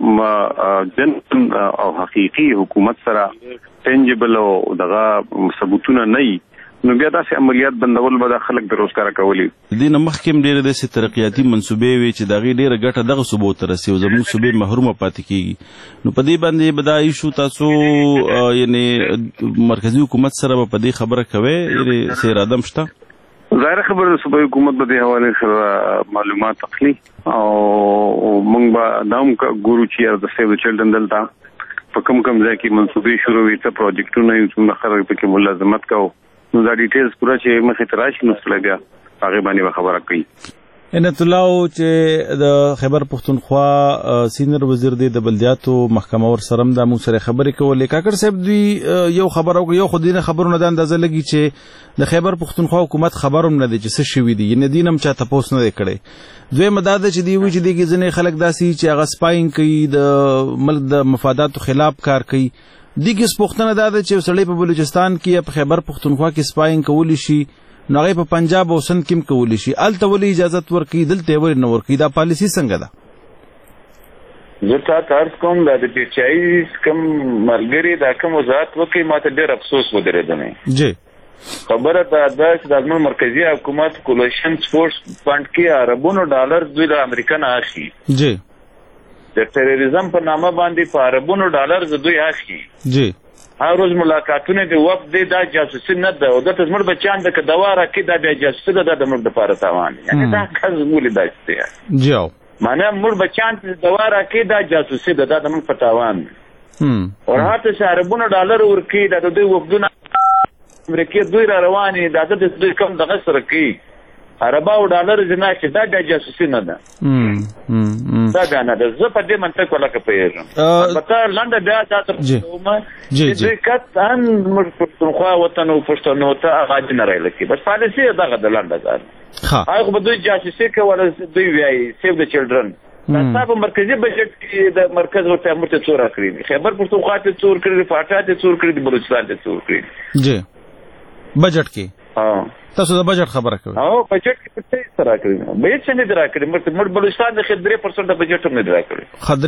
جن او حقيقي حکومت سره ټنجبل او دغه ثبوتونه نه نو بیا داسې عملیات بندول به د خلک د روزګار کولي دې نه مخکې ډېرې داسې ترقیاتي منصوبې وي چې د هغې ډېره ګټه دغه صوبو ته رسي او زموږ صوبې محرومه پاتې کېږي نو په دې باندې به دا ایشو تاسو یعنې مرکزي حکومت سره به په دې خبره کوئ یعنې څه اراده هم شته ظاهره خبره د صوبایي حکومت به دې حوالې سره معلومات اخلي او موږ به دا هم ګورو چې د سیو د چلډرن دلته په کوم ځای کې منصوبې شروع وي څه پروجیکټونه یو څومره خلک پکې ملازمت کوو نو دا ډیټیلز پورا چې مخې ته راشي نو څه لګیا هغې باندې به خبره کوي عنایت الله چې د خیبر پښتونخوا سینیئر وزیر دی د بلدیاتو محکمه ور سره هم د موږ سره خبرې کولې کاکړ صاحب دوی یو خبره وکړه یو خو دې خبرونه د اندازه لګي چې د خیبر پښتونخوا حکومت خبر هم نه دی چې څه شوي دي یعنې دین هم چا تپوس نه دی کړی دویمه دا ده چې دوی وایي چې دې کې ځینې خلک داسې چې هغه سپاینګ کوي د ملک د مفاداتو خلاف کار کوي دغه سپوښتنه دا ده چې سړی په بلوچستان کې یا په خیبر پښتونخوا کې سپاینګ کولی شي نو هغه په پنجاب او سند کې کولی شي الته ولې اجازه ورکړي دلته ولې نه ورکړي دا پالیسی څنګه ده زه تاسو کوم د پیچای کوم ملګری دا کوم وضاحت وکي ماته ډېر افسوس ودرېدنه جی خبره دا ده چې د مرکزی حکومت کولیشن سپورټس فند کې اربونو ډالر دوی د امریکا نه اخلي جی د تروریزم په نامه باندې په اربونو ډالر دوی اخلي جی هر روز ملاقاتونه دی وخت دی دا جاسوسي نه ده او د زموږ بچان د کدوا راکې دا بیا جاسوسي ده د موږ لپاره تاوان یعنی دا کز مولې داسته جی معنی موږ بچان د دوا راکې دا جاسوسي ده د موږ په تاوان او هاته شاربونو ډالر ورکې د دوی وګدونه امریکا دوی را رواني د دوی کم دغه سره کې عربا او ډالر جنا چې دا د جاسوسي نه ده دا نه ده زه په دې منطق ولا کې پیژم البته لنډه بیا تاسو چې کتان پښتونخوا وطن او پښتنو ته اغاز نه راځي کې بس پالیسي دغه د لنډه ځان هغه به دوی جاسوسي کوي دوی وایي سیو د چلډرن تاسو مرکزی بجټ کې د مرکز ورته امر ته څور کړی خیبر پښتونخوا ته څور کړی فاټا ته څور کړی بلوچستان ته څور کړی جی بجټ کې تاسو د بجټ خبره کوئ او بجټ کې څه سره کړی به څه نه درا کړی موږ بلوچستان د 3% د بجټ هم نه درا کړی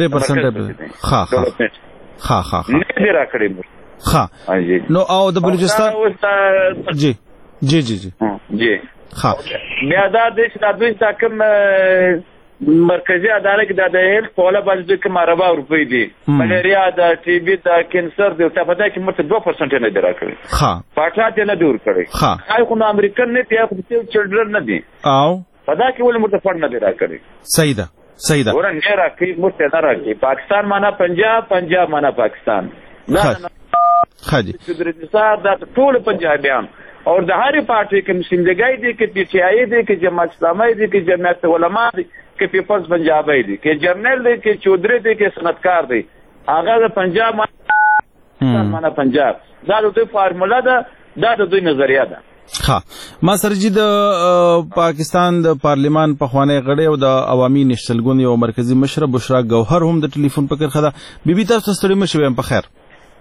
3% نه درا کړی نو او د بلوچستان جی بیا دا د دوی تاکم مرکزی عدالت کې د هیل په لاره باندې کوم ربا روپۍ دي ملیریا د ټي بي د کینسر د تفاده کې مرته 2% نه درا کړی پاټا ته نه دور کړی هاي خو امریکن نه ته خو چلډرن نه دي او پدا کې ول مرته فند نه درا کړی صحیح ده ورن نه راکې مرته نه راکې پاکستان معنا پنجاب معنا پاکستان نه خاجي چې د ټول پنجابیان اور د هرې پارټي کې مسندګای دي کې پی سی آی دي کې جماعت اسلامي دي کې جماعت علما دي کې پیپلز پنجابی دي کې جرنل دي کې چودري دي کې صنعتکار دي هغه د پنجاب معنا پنجاب دا د دوی فارمولا ده دا د دوی نظریه ده ما سرجی د پاکستان د پارلیمان په خوانی غړی او د عوامي نشل ګوند یو مرکزی مشر بشرا گوهر هم د ټلیفون په کرخه ده بیبي تاسو ستړي مشوي په خیر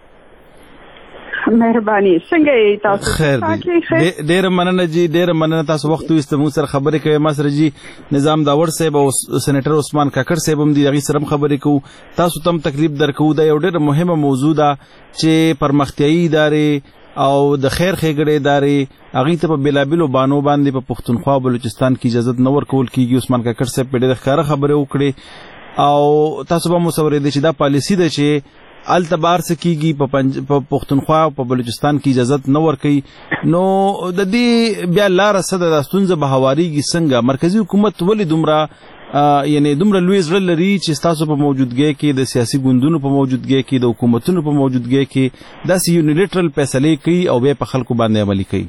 مهرباني څنګه تاسو خیر دی ډیر مننه جی ډیر مننه تاسو وخت وست مو سره خبرې کوي ما سره جی نظام داور صاحب او سېنیټر عثمان کاکړ صاحب هم دی غي سره خبرې کوو تاسو تم تکلیف درکو دا یو ډیر مهمه موضوع ده چې پرمختیایي ادارې او د خیر ښېګړې ادارې هغې ته په بېلابېلو بانو باندې په پښتونخوا بلوچستان کې اجازت نه ورکول کېږي عثمان کاکړ صاحب په ډېره ښکاره خبرې وکړې او تاسو به مو څه چې دا پالیسي ده چې الته بار څه کېږي په پښتونخوا په بلوچستان کې اجازت نه ورکوي نو د دې بیا لاره څه ده دا ستونزه به هوارېږي څنګه مرکزي حکومت ولې دومره لوی زړه لري چې ستاسو په موجودګۍ کې د سیاسي ګوندونو په موجودګۍ کې د حکومتونو په موجودګۍ کې داسې یونیلیټرل فیصلې کوي او بیا په خلکو باندې عملي کوي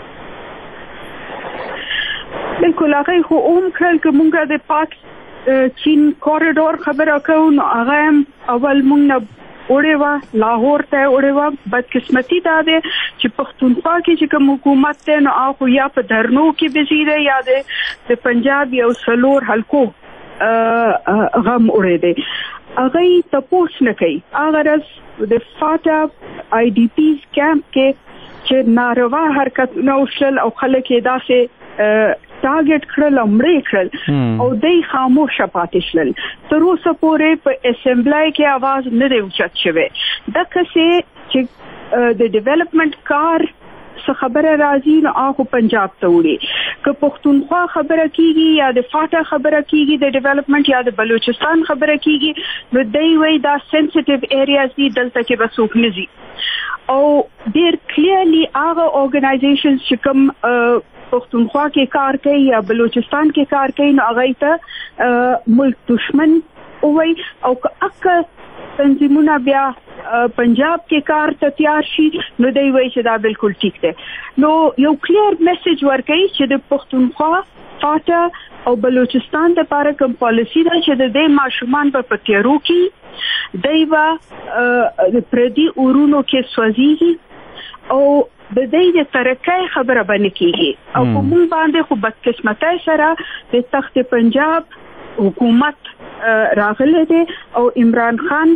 بالکل هغه خو کړل که مونږ د پاک چین کوریډور خبره کوو نو هغه اول مونږ وړې وه لاهور ته وړې وه بدقسمتي دا دی چې پښتونخوا کې چې کوم حکومت دی نو هغه یا په دھرنو کې بزي دی یا د پنجاب یو څلور حلقو غم وړی دی هغه تپوس نه کوي هغه ورځ د فاټا آی ډي پیز کیمپ کې چې ناروا حرکتونه وشول او خلک یې داسې ټارګټ کړل او مړې کړل او دوی خاموشه پاتې شول تر اوسه پورې په اسمبلی کې आवाज نه دی اوچت شوی دغه چې د ډیولپمنٹ کار څه خبره راځي نو هغه پنجاب ته وړي که پښتونخوا خبره کیږي یا د فاټا خبره کیږي د ډیولپمنٹ یا د بلوچستان خبره کیږي نو دوی وایي دا سنسټیو ایریاز دي دلته کې به څوک نه ځي او ډېر کلیرلی هغه اورګنایزیشنز چې کوم پښتونخوا کې کار کوي یا بلوچستان کې کار کوي نو هغه ته ملک دشمن وای او که تنظیمونه بیا پنجاب کې کار ته تیار شي نو دوی وایي چې دا بالکل ټیک دی نو یو کلیر میسج ورکوي چې د پښتونخوا فاټا او بلوچستان لپاره کوم پالیسی ده چې د دې ماشومان په تیارو کې دوی به پردي اورونو کې سوځيږي او د دې د ترقۍ خبره باندې کیږي او په موږ باندې خو بدقسمتۍ سره د تخت پنجاب حکومت راغلی دی او عمران خان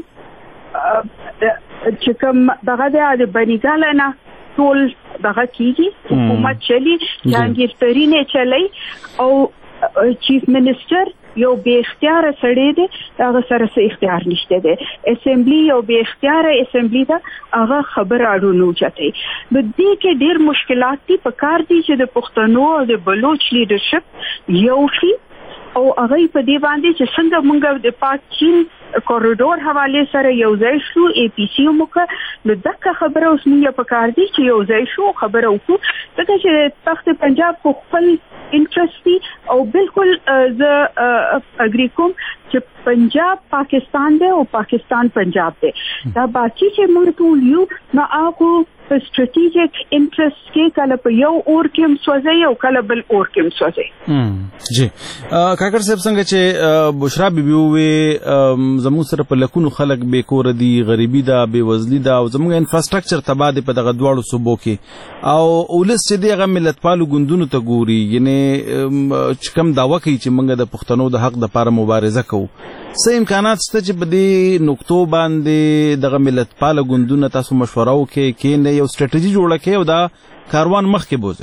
چې کوم دغه د بنګال نه ټول دغه کیږي حکومت چلی جهانگیر ترین چلی او چیف منسٹر یو بے اختیار سړی دی هغه سره څه اختیار نشته دی اسمبلی یو بے اختیار اسمبلی دا هغه خبر اړو نو چته نو دې کې ډیر مشکلات دي په کار دي چې د پښتنو او د بلوچ لیډرشپ یو شي او هغه په دې باندې چې څنګه موږ د پاک چین کوریډور حواله سره یو ځای شو اي پی سي موکه نو دغه خبره اوس موږ په کار دي چې یو ځای شو خبره وکړو ځکه چې تخت پنجاب کو خپل انټرست دي او بالکل ز اګری کوم چې پنجاب پاکستان دی او پاکستان پنجاب دی دا باقي چې موږ ټول یو نو هغه په سټریټیجیک انټرست کې کله په یو اور کې مسوځي او کله بل اور کې مسوځي جی کاکړ صاحب څنګه چې بشرا بیبي وې زموږ سره په لکونو خلک بې کور دي غریبي ده بې وزلي ده او زموږ انفراستراکچر تباه دی په دغه دواړو صوبو کې او ولس چې دی هغه ملتپالو ګوندونو ته ګوري یعنې چې کوم دعوه کوي چې موږ د پښتنو د حق دپاره مبارزه کوو څه امکانات شته چې په دې نقطو باندې دغه ملتپاله ګوندونه تاسو مشوره وکړئ کښېنئ یو سټریټجي جوړه کړئ او دا کاروان مخکې بوځئ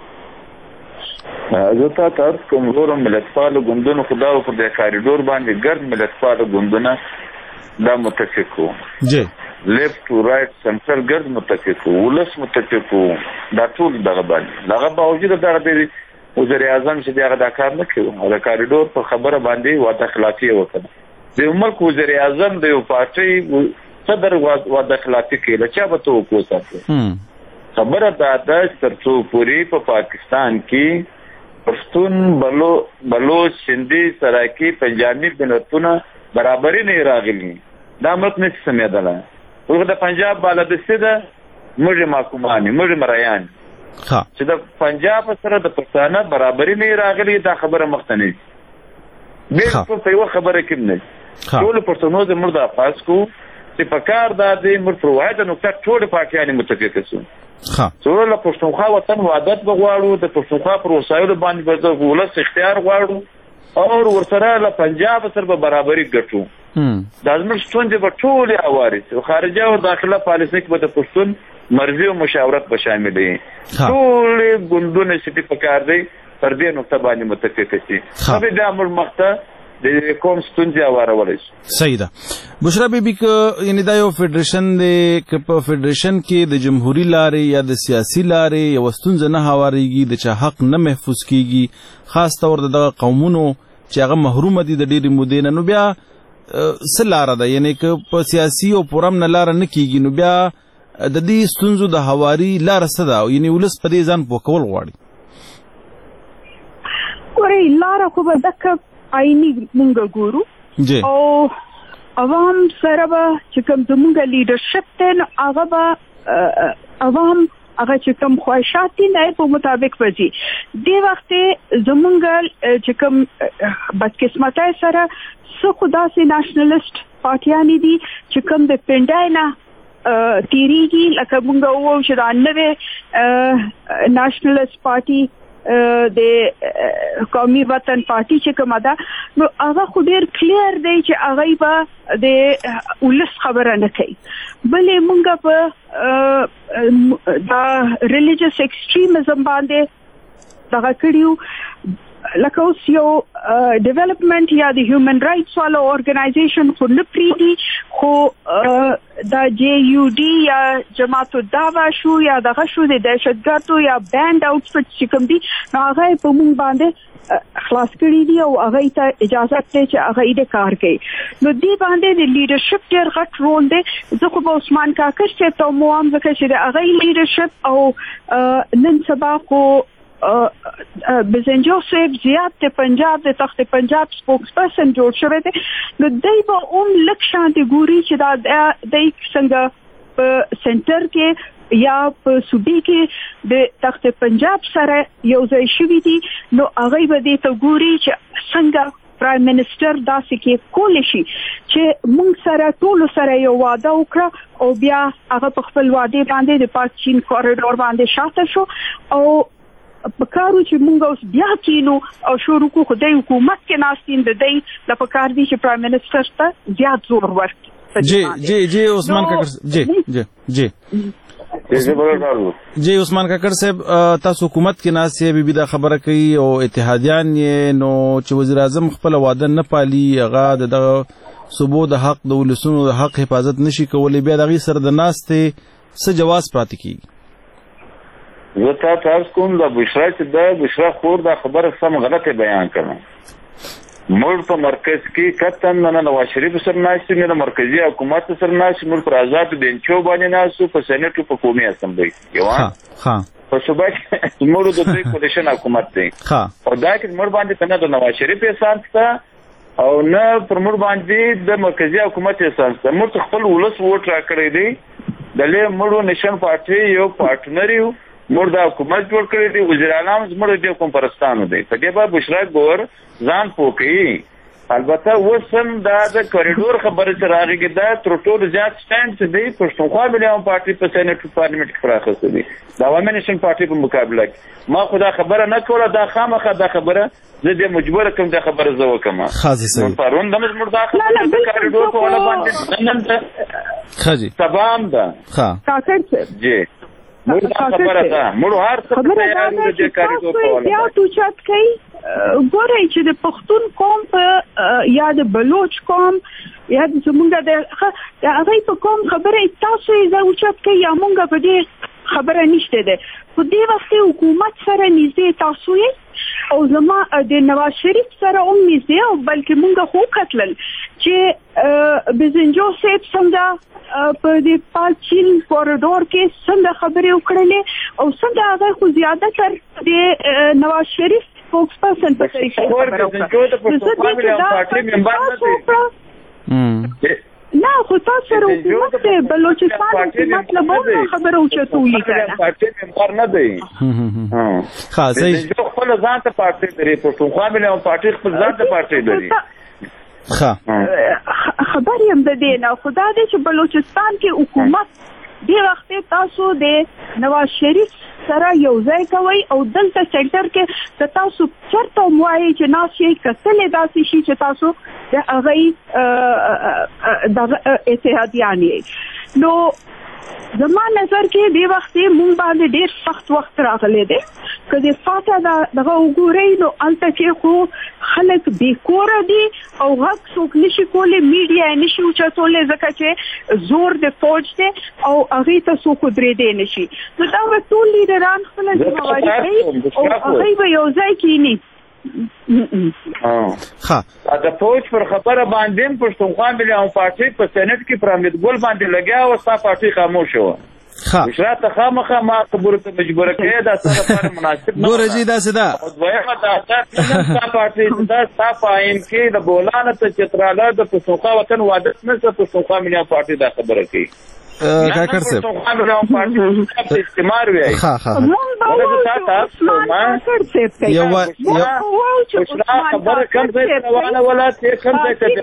زه تا ته عرض کوم ګورم ملتپالو ګوندونو خو دا پر دې کاریډور باندې ګرد ملتپالو ګوندونه دا متفق وو لیفت ټو رایټ سنټرل ګرد متفق وو ولس متفق وو دا ټول دغه باندې دغه باوجود دغه وزیر اعظم چې هغه دا کار نه کوي او د کاریډور په خبره باندې واده خلافي وکړه د ملک وزیر اعظم د یو پارټي صدر واده خلافي کوي چا به تو وکړي خبره دا ده تر څو پوری په پاکستان کې پښتون بلوچ سندھی سرایکی پنجابی ملتونه برابرۍ نه راغلي دا ملک نه سمېدله وګوره د پنجاب بالادستي ده موږ محکومان موږ مریان چې د پنجاب سره د پښتانه برابرۍ نه راغلي دا خبره مخته نه بالکل په یو خبره کې نه ټول پښتنو زموږ د افاس کو چې په کار دا د مرفوعات نقطه ټول پارټیان متفق شو ټول له پښتونخوا وطن وحدت بغواړو د پښتونخوا پر وسایلو باندې د ولس اختیار غواړو او ورسره له پنجاب سره به برابرۍ ګټو دا زموږ ستونزې به ټولې هوارې او خارجه او داخله پالیسي کې به د پښتون مرضي او مشاورت به شامل وي ټول ګوندونه چې په کار دی پر دې نقطه باندې متفق شي خو دا موږ مخته د کوم ستونزې اورولای شي صحیح ده بشرا بیبي ک یعنی دا یو فدریشن دی ک په فدریشن کې د جمهوریت لارې یا د سیاسي لارې یو ستونزه نه هواریږي د چا حق نه محفوظ کیږي خاص طور د قومونو چې هغه محروم دي د ډېری مودې نه نو بیا څه لاره ده یعنی ک په سیاسي او پرم نه لاره نه کیږي نو بیا د دې ستونزو د هواري لاره څه ده یعنی ولس په دې ځان پوکول غواړي ورې لاره خو به دک آئینی مونږ ګورو او عوام سره به چې کوم زمونږ لیډرشپ دی نو هغه به عوام هغه چې کوم خواهشات دي نه په مطابق وځي دې وخت زمونږ چې کوم بدقسمتۍ سره څه خو داسې ناشنلسټ پارټیانې دي چې کوم د پنډای نه تیریږي لکه مونږ ووایو چې دا نوې ناشنلسټ پارټي د قومي وطن پارټي چې کومه ده نو هغه خو ډېر کلیر دی چې هغه به د ولس خبره نه کوي بلې مونږ په دا ریلیجس ایکسټریمزم باندې دغه کړیو لکه اوس یو ډیولپمنٹ یا د هیومن رائټس والو ارګنایزیشن خو نه پریږدي خو دا جے یو ډي یا جماعت الدعوه شو یا دغه شو د دهشتګردو یا بینډ آوټفټ چې کوم دي نو هغه په مونږ باندې خلاص کړي دي او هغه ته اجازه ته چې هغه یې کار کوي نو دی باندې د لیډرشپ ډېر غټ رول دی زه خو په عثمان کاکړ چې ته مو هم ځکه چې د هغه لیډرشپ او نن سبا خو بزنجو صاحب زیات د پنجاب د تخت پنجاب سپوکس پرسن جوړ شوی دی نو دی به لک شانتي ګوري چې دا د څنګه په سنټر کې یا په صوبې کې د تخت پنجاب سره یو ځای شوی دی نو هغه به دې ته ګوري چې څنګه پرایم منسٹر داسې کې کولی شي چې موږ سره ټول سره یو واده وکړه او بیا هغه په خپل واده باندې د پاک چین کوریډور باندې شاته شو او پکارو چې مونږ اوس بیا کینو او شروع کو خدای حکومت کې ناستین د دې د پکار دي چې پرایم منسٹر ته زیات زور ورکړي جی عثمان کاکړ جی عثمان کاکړ صاحب تاسو حکومت کې ناستې بي دا خبره کوي او اتحادیان یې نو چې وزیر اعظم خپل وعده نه پالي هغه د صوبو د حق د ولسونو د حق حفاظت نشي کولای بیا دغه سره د ناستې څه جواز پاتې کیږي زه تاسو کوم د بشرا چې د بشرا خور دا خبره سم غلطه بیان کړم موږ په مرکز کې کتن نه نواز شریف سره ناشې نه مرکزی حکومت سره ناشې موږ پر آزاد بنچو باندې ناسو په سېنات په قومي اسمبلی یو په صوبه کې موږ د دوی کولیشن حکومت دی او دا کې موږ باندې نه د نواز شریف احسان ته او نه پر موږ باندې د مرکزی حکومت احسان ته موږ خپل ولس ووټ راکړی دی د له موږ نشن پارټي یو پارټنر یو موږ د حکومت جوړ کړی دی وزیر اعظم زموږ د کوم پرستانو دی په دې باندې بشرا ګور ځان پوکي البته وسم دا د کوریډور خبره چې راغی دا تر ټولو زیات سټاند دی پښتونخوا مليون پارټي په سېنات پارلیمنت کې پراخه دي دا عوامي نشن پارټي په مقابله کې ما خدا خبره نه کوله دا خامخه دا خبره زه د مجبور کوم دا خبره زه وکم خاصی سره پرون د موږ داخله د کوریډور په ولا باندې نن خاجي تمام ده کاکړ جی موږ خبره ده موږ هر څه تیار یو د کوریډور په ولا بیا توچات کوي ګورئ چې د پښتون قوم په یا د بلوچ قوم یا د زمونږ د هغه په قوم خبره تاسو یې اوچت کوي یا مونږ په دې خبره نشته ده. په دې وخت حکومت سره نږدې تاسو او زما د نواز شریف سره هم نږدې او بلکې موږ خو کتلل چې بزنجو صاحب څنګه په دې پالچین کوریډور کې څنګه خبرې وکړلې او څنګه هغه خو زیاده تر د نواز شریف فوکس پرسن په طریقه خبرې وکړه. نه خو تاسو سره حکومت ته بلوچستان حکومت له بل خبره اوچتولې کړه. پارټي ممبر نه دی. ها صحیح. جو خپل ځان ته پارټي لري، پښتونخوا ملي پارټي خپل ځان ته پارټي لري. خبر یم د دې نه، خدا دې چې بلوچستان کې حکومت دې وخت تاسو د نواز شریف سره یو ځای کوي او دلته سنټر کې تاسو چرته موایي چې ناس یې کتلې داسې شي چې تاسو د هغه د اتحادیان یې. نو زما نظر کې دې وخت مونږ باندې ډېر سخت وخت راغلی دی. که د فاته دغه وګورئ نو هلته کې خو خلک بېکوره دي او غږ څوک نشي کولی، میډیا یې نشي اوچتولی ځکه چې زور د فوج دی او هغې ته څوک ودرېدی نشي. نو دا به ټول لیډران خپله ذمهواري کوي او هغوی به یو ځای کښېني. د فوج پر خبره باندې پښتونخوا ملي پارټي په سېنټ کې پر حمید ګل باندې لګیا و، ستا پارټي خاموشه وه. مشرات ته خامخا ما خبرو ته مجبوره کړې، دا ستا لپاره مناسب نه ګوره جي داسې ده. او دویمه ستا پارټي دا ستا په آئین کې د بولانه ته چتراله د پښتونخوا وطن واده نه څه پښتونخوا ملي پارټي دا خبره کوي. کاکړ صاحب استعمار وی خبره کم ځای روانه ولا ته کم ځای ته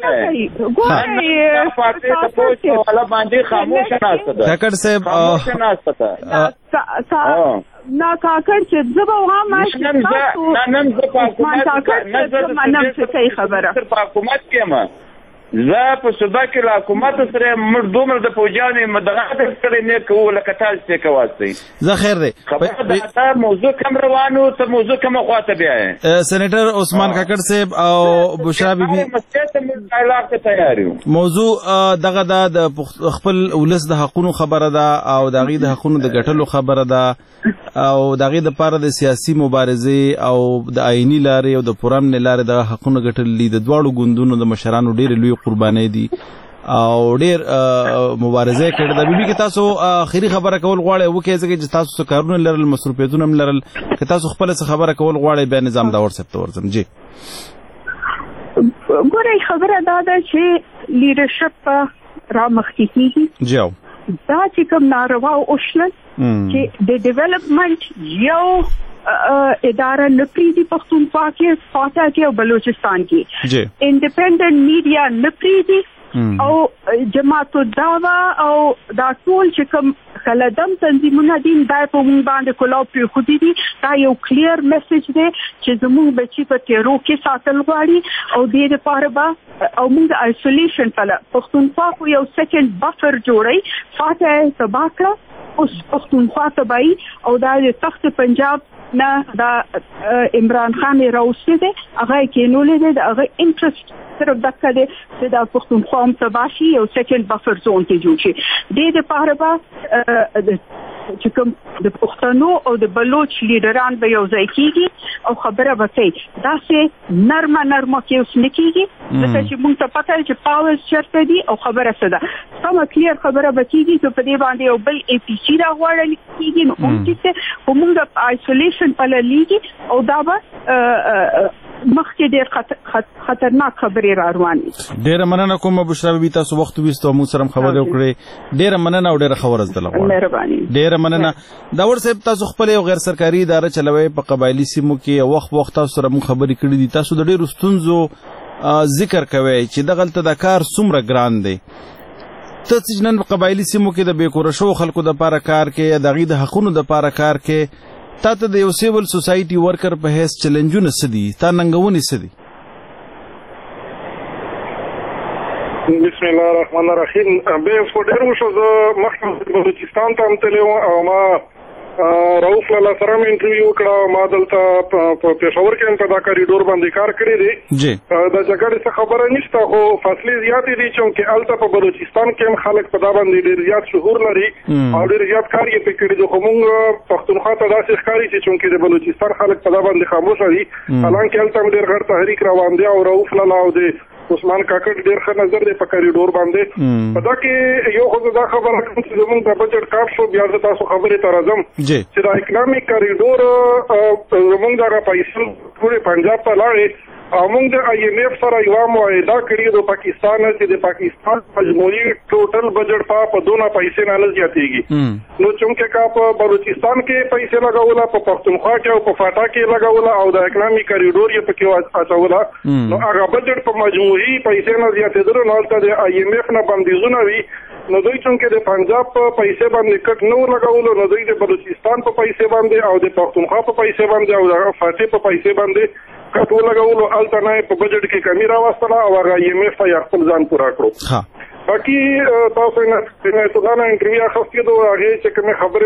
باندې خاموشه ناسته ده. کاکړ صاحب خاموشه ناسته ده. نا کاکړ چې زه به وهم نن زه په حکومت کې ما زه په صوبه کې له حکومت سره موږ دومره د فوجیانو مدغات کړی نه کوو لکه تاسو چې کواسئ. زه خیر دی. دا موضوع کم روانو ته موضوع کم خواته بیا سېنیټر عثمان کاکړ صاحب او بشرا بیبي موضوع دغه د خپل ولس د حقونو خبره ده او د هغې د حقونو د ګټلو خبره ده او د هغې دپاره د سیاسي مبارزې او د آئیني لارې او د پرامن لارې دغه حقونه ګټل دي. د دواړو ګوندونو د مشرانو ډېرې لوی قربانۍ دي او ډېر مبارزه یې کړې ده. بیبي که تاسو آخري خبره کول غواړئ وکړئ، ځکه چې تاسو څه کارونه لرل، مصروفیتونه هم لرل. که تاسو خپله څه خبره کول غواړئ بیا نظام داور صاحب ته ورځم. جی ګورئ خبره دا ده چې لیډرشپ رامخکې کېږي. جی دا چې کوم ناروا وشلل چې د ډیولپمنٹ یو اداره نه پریږدي پښتونخوا کې، فاته کې او بلوچستان کې انډیپندنٹ میډیا نه پریږدي او جماعت الدعوه او دا ټول چې کوم خلدم تنظیمونه دي دا په موږ باندې کلاو پرېښودي دي. دا یو کلیر میسج دی چې زموږ بچي په تیرو کې ساتل غواړي او دې دپاره به او موږ د آیسولیشن پله پښتونخوا خو یو سیکنډ بفر جوړوي. فاته یې تباه کړه، اوس پښتونخوا تباهي او دا د تخت پنجاب نه دا عمران خان راوستي دی، هغه یې کېنولی دی. د هغه انټرسټ صرف دقه دی چې دا پښتونخوا هم تباه شي، یو سیکنډ بفر زون ته جوړ شي. دې دپاره به چې کوم د پښتنو او د بلوچ لیډران به یو ځای کېږي او خبره به کوي. داسې نرمه کې اوس نه کېږي ځکه چې موږ ته پته چې پاورز چېرته دي او خبره څه ده. سمه کلیر خبره به کېږي چې په دې باندې یو بل APC راغواړل کېږي نو هم چې خو موږ د آیسولیشن پله لیږي او دا به مخکې ډېر خطرناک خبرې را روانې. ډېره مننه کوم بشرا بیبي، تاسو وخت وویست او موږ سره هم خبرې وکړې. ډېره مننه او ډېره ښه ورځ دله غواړم. مهرباني. ډېره مننه. داور صاحب تاسو خپل یو غیر سرکاري اداره چلوئ په قبایلي سیمو کې او وخت تاسو سره موږ خبرې کړې دي. تاسو د ډېرو ستونزو ذکر کوئ چې دغلته د کار څومره ګران دی. ته چې نن په قبایلي سیمو کې د بېکوره شوو خلکو دپاره کار کوې، د هغې د حقونو دپاره کار کوې، تا ته د یو سیول سوسایټي ورکر په حیث چلنجونه څه دي؟ تا ننګونې څه دي؟ بسم الله الرحمن الرحیم. به خو ډېر وشو، زه مخکې بلوچستان ته هم تللی وم او ما رؤوف لاله سره مې انټرویو کړه. ما دلته په پېښور کې په دا کاریډور باندې کار کړی دی. د جګړې څه خبره نشته خو فاصلې زیاتې دي چې هلته په بلوچستان کې هم خلک په دا باندې ډېر زیات شعور لري او ډېر زیات کار یې پرې کړی دی. خو موږ پښتونخوا ته داسې ښکاري چې چونکې د بلوچستان خلک په دا باندې خاموشه دي. حالانکې هلته هم ډېر غټ تحریک روان دی او رؤوف لاله او د عثمان کاکړ ډېر ښه نظر دی په کاریډور باندې. په دا کې یو خو دا خبره کوم چې زموږ د بجټ کار شو بیا زه تاسو خبرې ته راځم چې دا اکنامik کاریډور زموږ دغه پیسې ټولې پنجاب ته لاړې او موږ د IMF سره یو معاهده کړې د پاکستان چې د پاکستان مجموعي ټوټل بجټ په دونه پیسې نه زیاتېږي. نو چونکې کا په بلوچستان کې پیسې لګوله په پښتونخوا کې او په فاټا کې لګوله او د اکنامik کاریډور یې پکې اچوله نو هغه بجټ په مجموعي پیسې نه زیاتېدل نو هلته د IMF نه بندیزونه وي. نو دوی چونکې د پنجاب په پیسې باندې کټ نه لګولو نو دوی د بلوچستان په پیسې باندې او د پښتونخوا په پیسې باندې او د فاټې په پیسې باندې کټ ولګولو. هلته نه په بجټ کې کمی راوستله او هغه IMF ته یې خپل ځان پوره کړو. باقي تاسو نه انټرویو اخیستې ده هغې چې کومې خبرې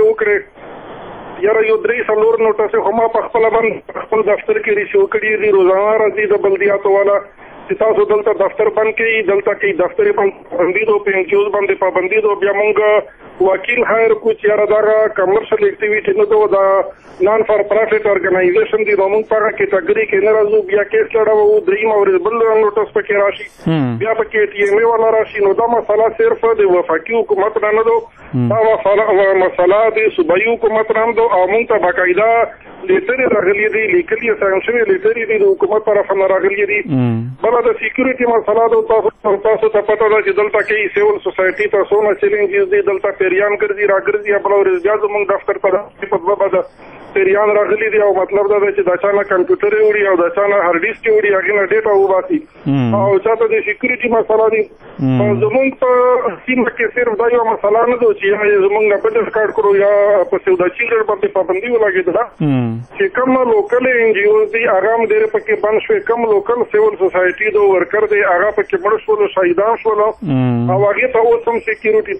وکړې یاره یو 3-4 نوټسې خو ما په خپله باندې خپل دفتر کې ریسیو کړي دي. روزانه راځي د بلدیاتو والا چې تاسو دلته دفتر بند کړئ دلته کې دفتر یې پابندي دو په NGOs باندې پابندي دو. بیا موږ وکیل هایر کو چې یاره دغه کمرشل اکټیویټي نه ده د نان فار پرافټ ارګنایزیشن دي نو موږ په هغه کیټګري کې نه راځو. بیا کیس لړوو دریم ورځ بل نوټس پکې راشي بیا پکې TMA والا راشي. نو دا مسله صرف د وفاقي حکومت نه ده دا مسله د صوبایي حکومت نه ده او موږ ته باقاعده لیټرې راغلي دي لیکلي ساين شوي لیټرې دي د حکومت طرف نه راغلي دي. بل د سکیورټي مسله ده تاسو ته پته ده چې دلته کې سیول سوسایټي ته څونه چیلنجز دي دلته پیریان ګرځي راګرځي بل ورځ بیا زموږ دفتر ته په دوه بده پیریان راغلي دي او مطلب دا چې دا چانه کمپیوټر وړي او دا چانه هارد ډیسک وړي هغه نه ډیټا وباسي او چاته د سکیورټي مسله دي. زموږ په سیمه کې صرف دا یو مسله نه ده چې زموږ نه بجټ کارت کړو یا په سودا چیلډر باندې پابندي ولګېدله چې کوم لوکل NGOs دي هغه هم ډېر پکې بند شوي. کوم لوکل سیول سوسایټي د ورکر دی هغه پکې مړ شول شهیدان شول او هغې ته اوس هم سکیورټي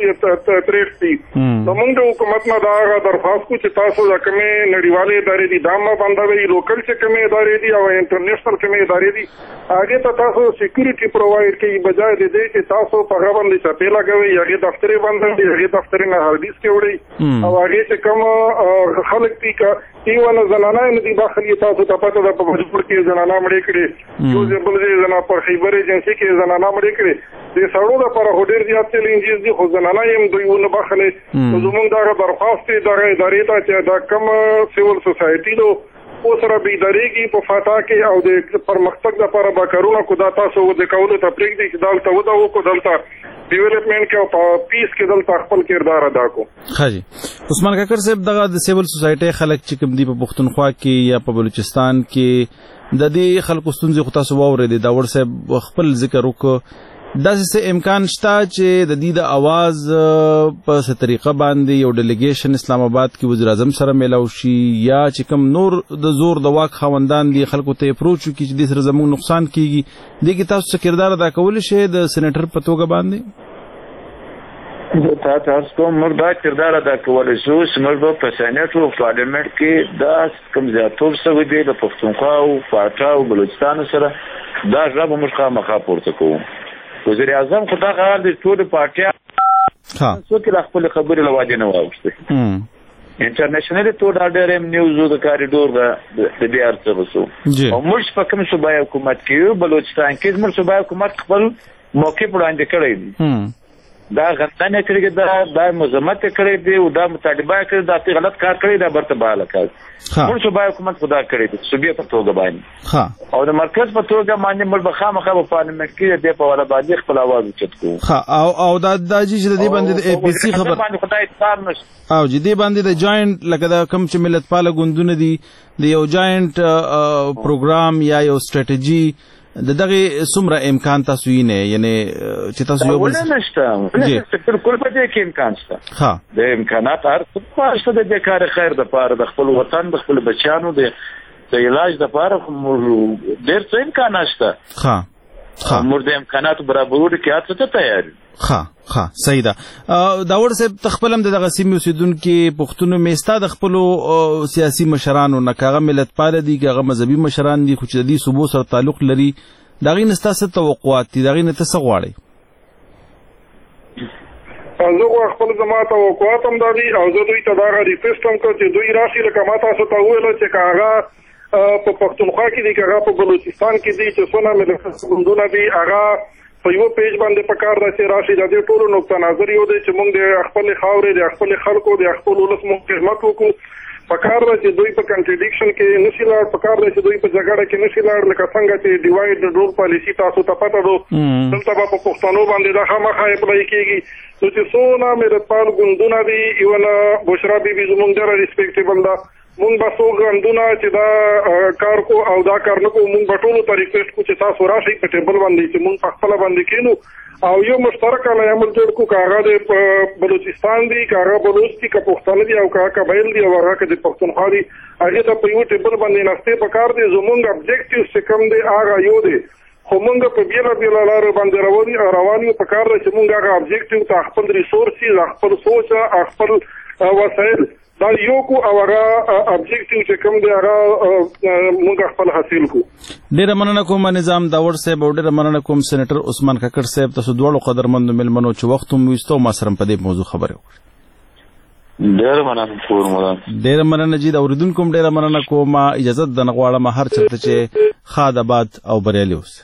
تریټ دي. نو موږ د حکومت نه دا درخواست کوو چې تاسو د کومې نړیوالې ادارې دي دا مه بندوئ. لوکل چې کومې ادارې دي او انټرنیشنل کومې ادارې دي هغې ته تاسو سکیورټي پرووایډ کوي بجای د دې چې تاسو په هغه باندې چپې لګوئ هغې دفترې بندوي هغې دفترې نه هارد ډیسک وړئ او هغې چې کوم خلک دي که ایونه زنانه نه دي داخلي تاسو ته پته ده په مجبور کې زنانه مړې کړې یو ځای بل ځای زنا په خیبر ایجنسي کې زنانه مړې کړې د سړو لپاره خو ډېر زیات چیلنجز دي خو زنانه یې هم دوی ونه بخلې. نو زموږ دغه درخواست دی دغه ادارې ته چې دا کوم سیول سوسایټي ده اوس سره بېدارېږي په فاټا کې او د پرمختګ لپاره به کارونه کو دا تاسو د کولو ته پرېږدي چې دلته وده وکړو دلته ډیولپمنټ کې او په پیس کې دلته خپل کردار ادا کو. ښه جی عثمان کاکړ صاحب دغه د سیول سوسایټي خلک چې کوم دي په پښتونخوا کې یا په بلوچستان کې د دې خلکو ستونزې خو تاسو واورېدې داور صاحب خپل ذکر وکړو داسې امکان شته چې د دې د اواز په څه طریقه باندې یو ډیلیګیشن اسلام آباد کې وزیر اعظم سره میلاو شي یا چې کوم نور د زور د واک خاوندان دي خلکو ته اپروچ وکړي چې دې سره زموږ نقصان کیږي دې کې تاسو څه کردار ادا کولی شئ د سېنیټر په توګه باندې؟ تاسو کوم مردا کردار ادا کولی شو سمرد په سېنیټ او پارلیمنت کې دا کوم زیاتوب سوي دی د پښتونخوا او فاټا او بلوچستان سره دا ژبه موږ خامخا پورته کوو. وزیر اعظم خو دا غار د ټولو پارټیا څوک لا خپل خبرې لوادي نه واوښتې انټرنیشنل ټول ډېر نیوز د کاریډور د بیا ارڅو او موږ په کوم صوبایي حکومت کې بلوچستان کې موږ صوبایي حکومت خپل موقع وړاندې کړی دی دا غلطانه کړی دا مزمت کړی دی او دا مطالبه کړی دا غلط کار کړی دا برته بالا کار موږ صوبایي حکومت خدا کړی دی صوبې په توګه باندې او د مرکز په توګه باندې موږ به خامخا په پارلیمنت کې د په ولا باندې خپل आवाज اوچت کوو او دا چې د دې باندې د APC خبر باندې خدای ستار نشي او جدي باندې د جاینټ لکه دا کم چې ملت پاله ګوندونه دي د یو جاینټ پروګرام یا یو سټریټجی دغه څومره امکان تاسو یې نه یعنی چې تاسو یو بل نشته بالکل په دې کې امکان شته ها د امکانات هر څه شته د کار خیر د پاره د خپل وطن د خپل بچیانو د علاج د پاره ډېر څه امکان شته ها موږ د امکاناتو برابرولو کې هڅه ته تیار یو. ها صحیح ده. داور صاحب تخپلم د دغه سیمې اوسیدونکو پښتون میستا د خپل سیاسي مشرانو نه کاغه ملت پال دي کاغه مذهبي مشران دي خو چې د صوبو سره تعلق لري دغه نستاسه توقعات دي دغه نه څه غواړي؟ زه خپل زما توقعات هم دي او زه دوی ته دا ریکوست هم کوم چې دوی راشي لکه ما تاسو ته وویل چې کاغه په پښتونخوا کې دي کاغه په بلوچستان کې دي چې څونه ملت ګوندونه دي هغه په یو پیج باندې پکار ده چې راشي د دې ټولو نقطه نظر یو دی چې موږ د خپل خاورې د خپل خلکو د خپل ولس موږ خدمت وکړو. پکار ده چې دوی په کنټریډکشن کې نشي لاړ، پکار ده چې دوی په جګړه کې نشي لاړ لکه څنګه چې ډیوایډ رول پالیسی تاسو ته پته ده دلته په پښتنو باندې دا خامخا اپلای کیږي. نو چې څونه ملتپال ګوندونه دي یو نه بشرا بیبي زموږ ډېره ریسپیکټیبل ده مونږ به څو ګوندونه چې دا کار کو او دا کار نه کوو مونږ به ټولو ته ریکویسټ کوو چې تاسو راشئ په ټیبل باندې چې مونږ په خپله باندې کینو او یو مشترک عمل جوړ کړو که هغه د بلوچستان دي که هغه بلوچ دي که پښتانه دي او که قبایل دي او هغه که د پښتونخوا دي هغې ته په یو ټیبل باندې ناستې پکار دي. زمونږ ابجیکټیوز چې کوم دی هغه یو دی خو مونږ په بیله بیله لارو باندې روان یو. پکار ده چې مونږ هغه ابجیکټیو ته خپل ریسورسز خپل سوچ خپل وسایل دا یو کو او هغه ابجیکټیو چې کوم دی هغه موږ خپل حاصل کو. ډیره مننه کوم نظام داور صاحب او ډیره مننه کوم سېنیټر عثمان ککړ صاحب تاسو دوه قدرمنو ملمنو چې وخت مو وستو ما سره په دې موضوع خبرې وکړه. ډیره مننه کوم ډیره مننه جی دا اوریدونکو ډیره مننه کوم اجازه د نغواړم هر چرته چې خاد آباد او بریالي اوس.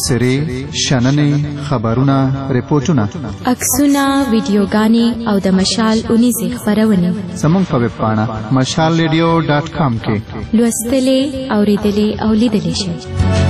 تبصرې شننې خبرونه ریپورتونه عکسونه ویډیوګانې او د مشال اونیزې خپرونې زموږ په ویب پاڼه mashalradio.com کې لوستلې اوریدلې او لیدلې شئ.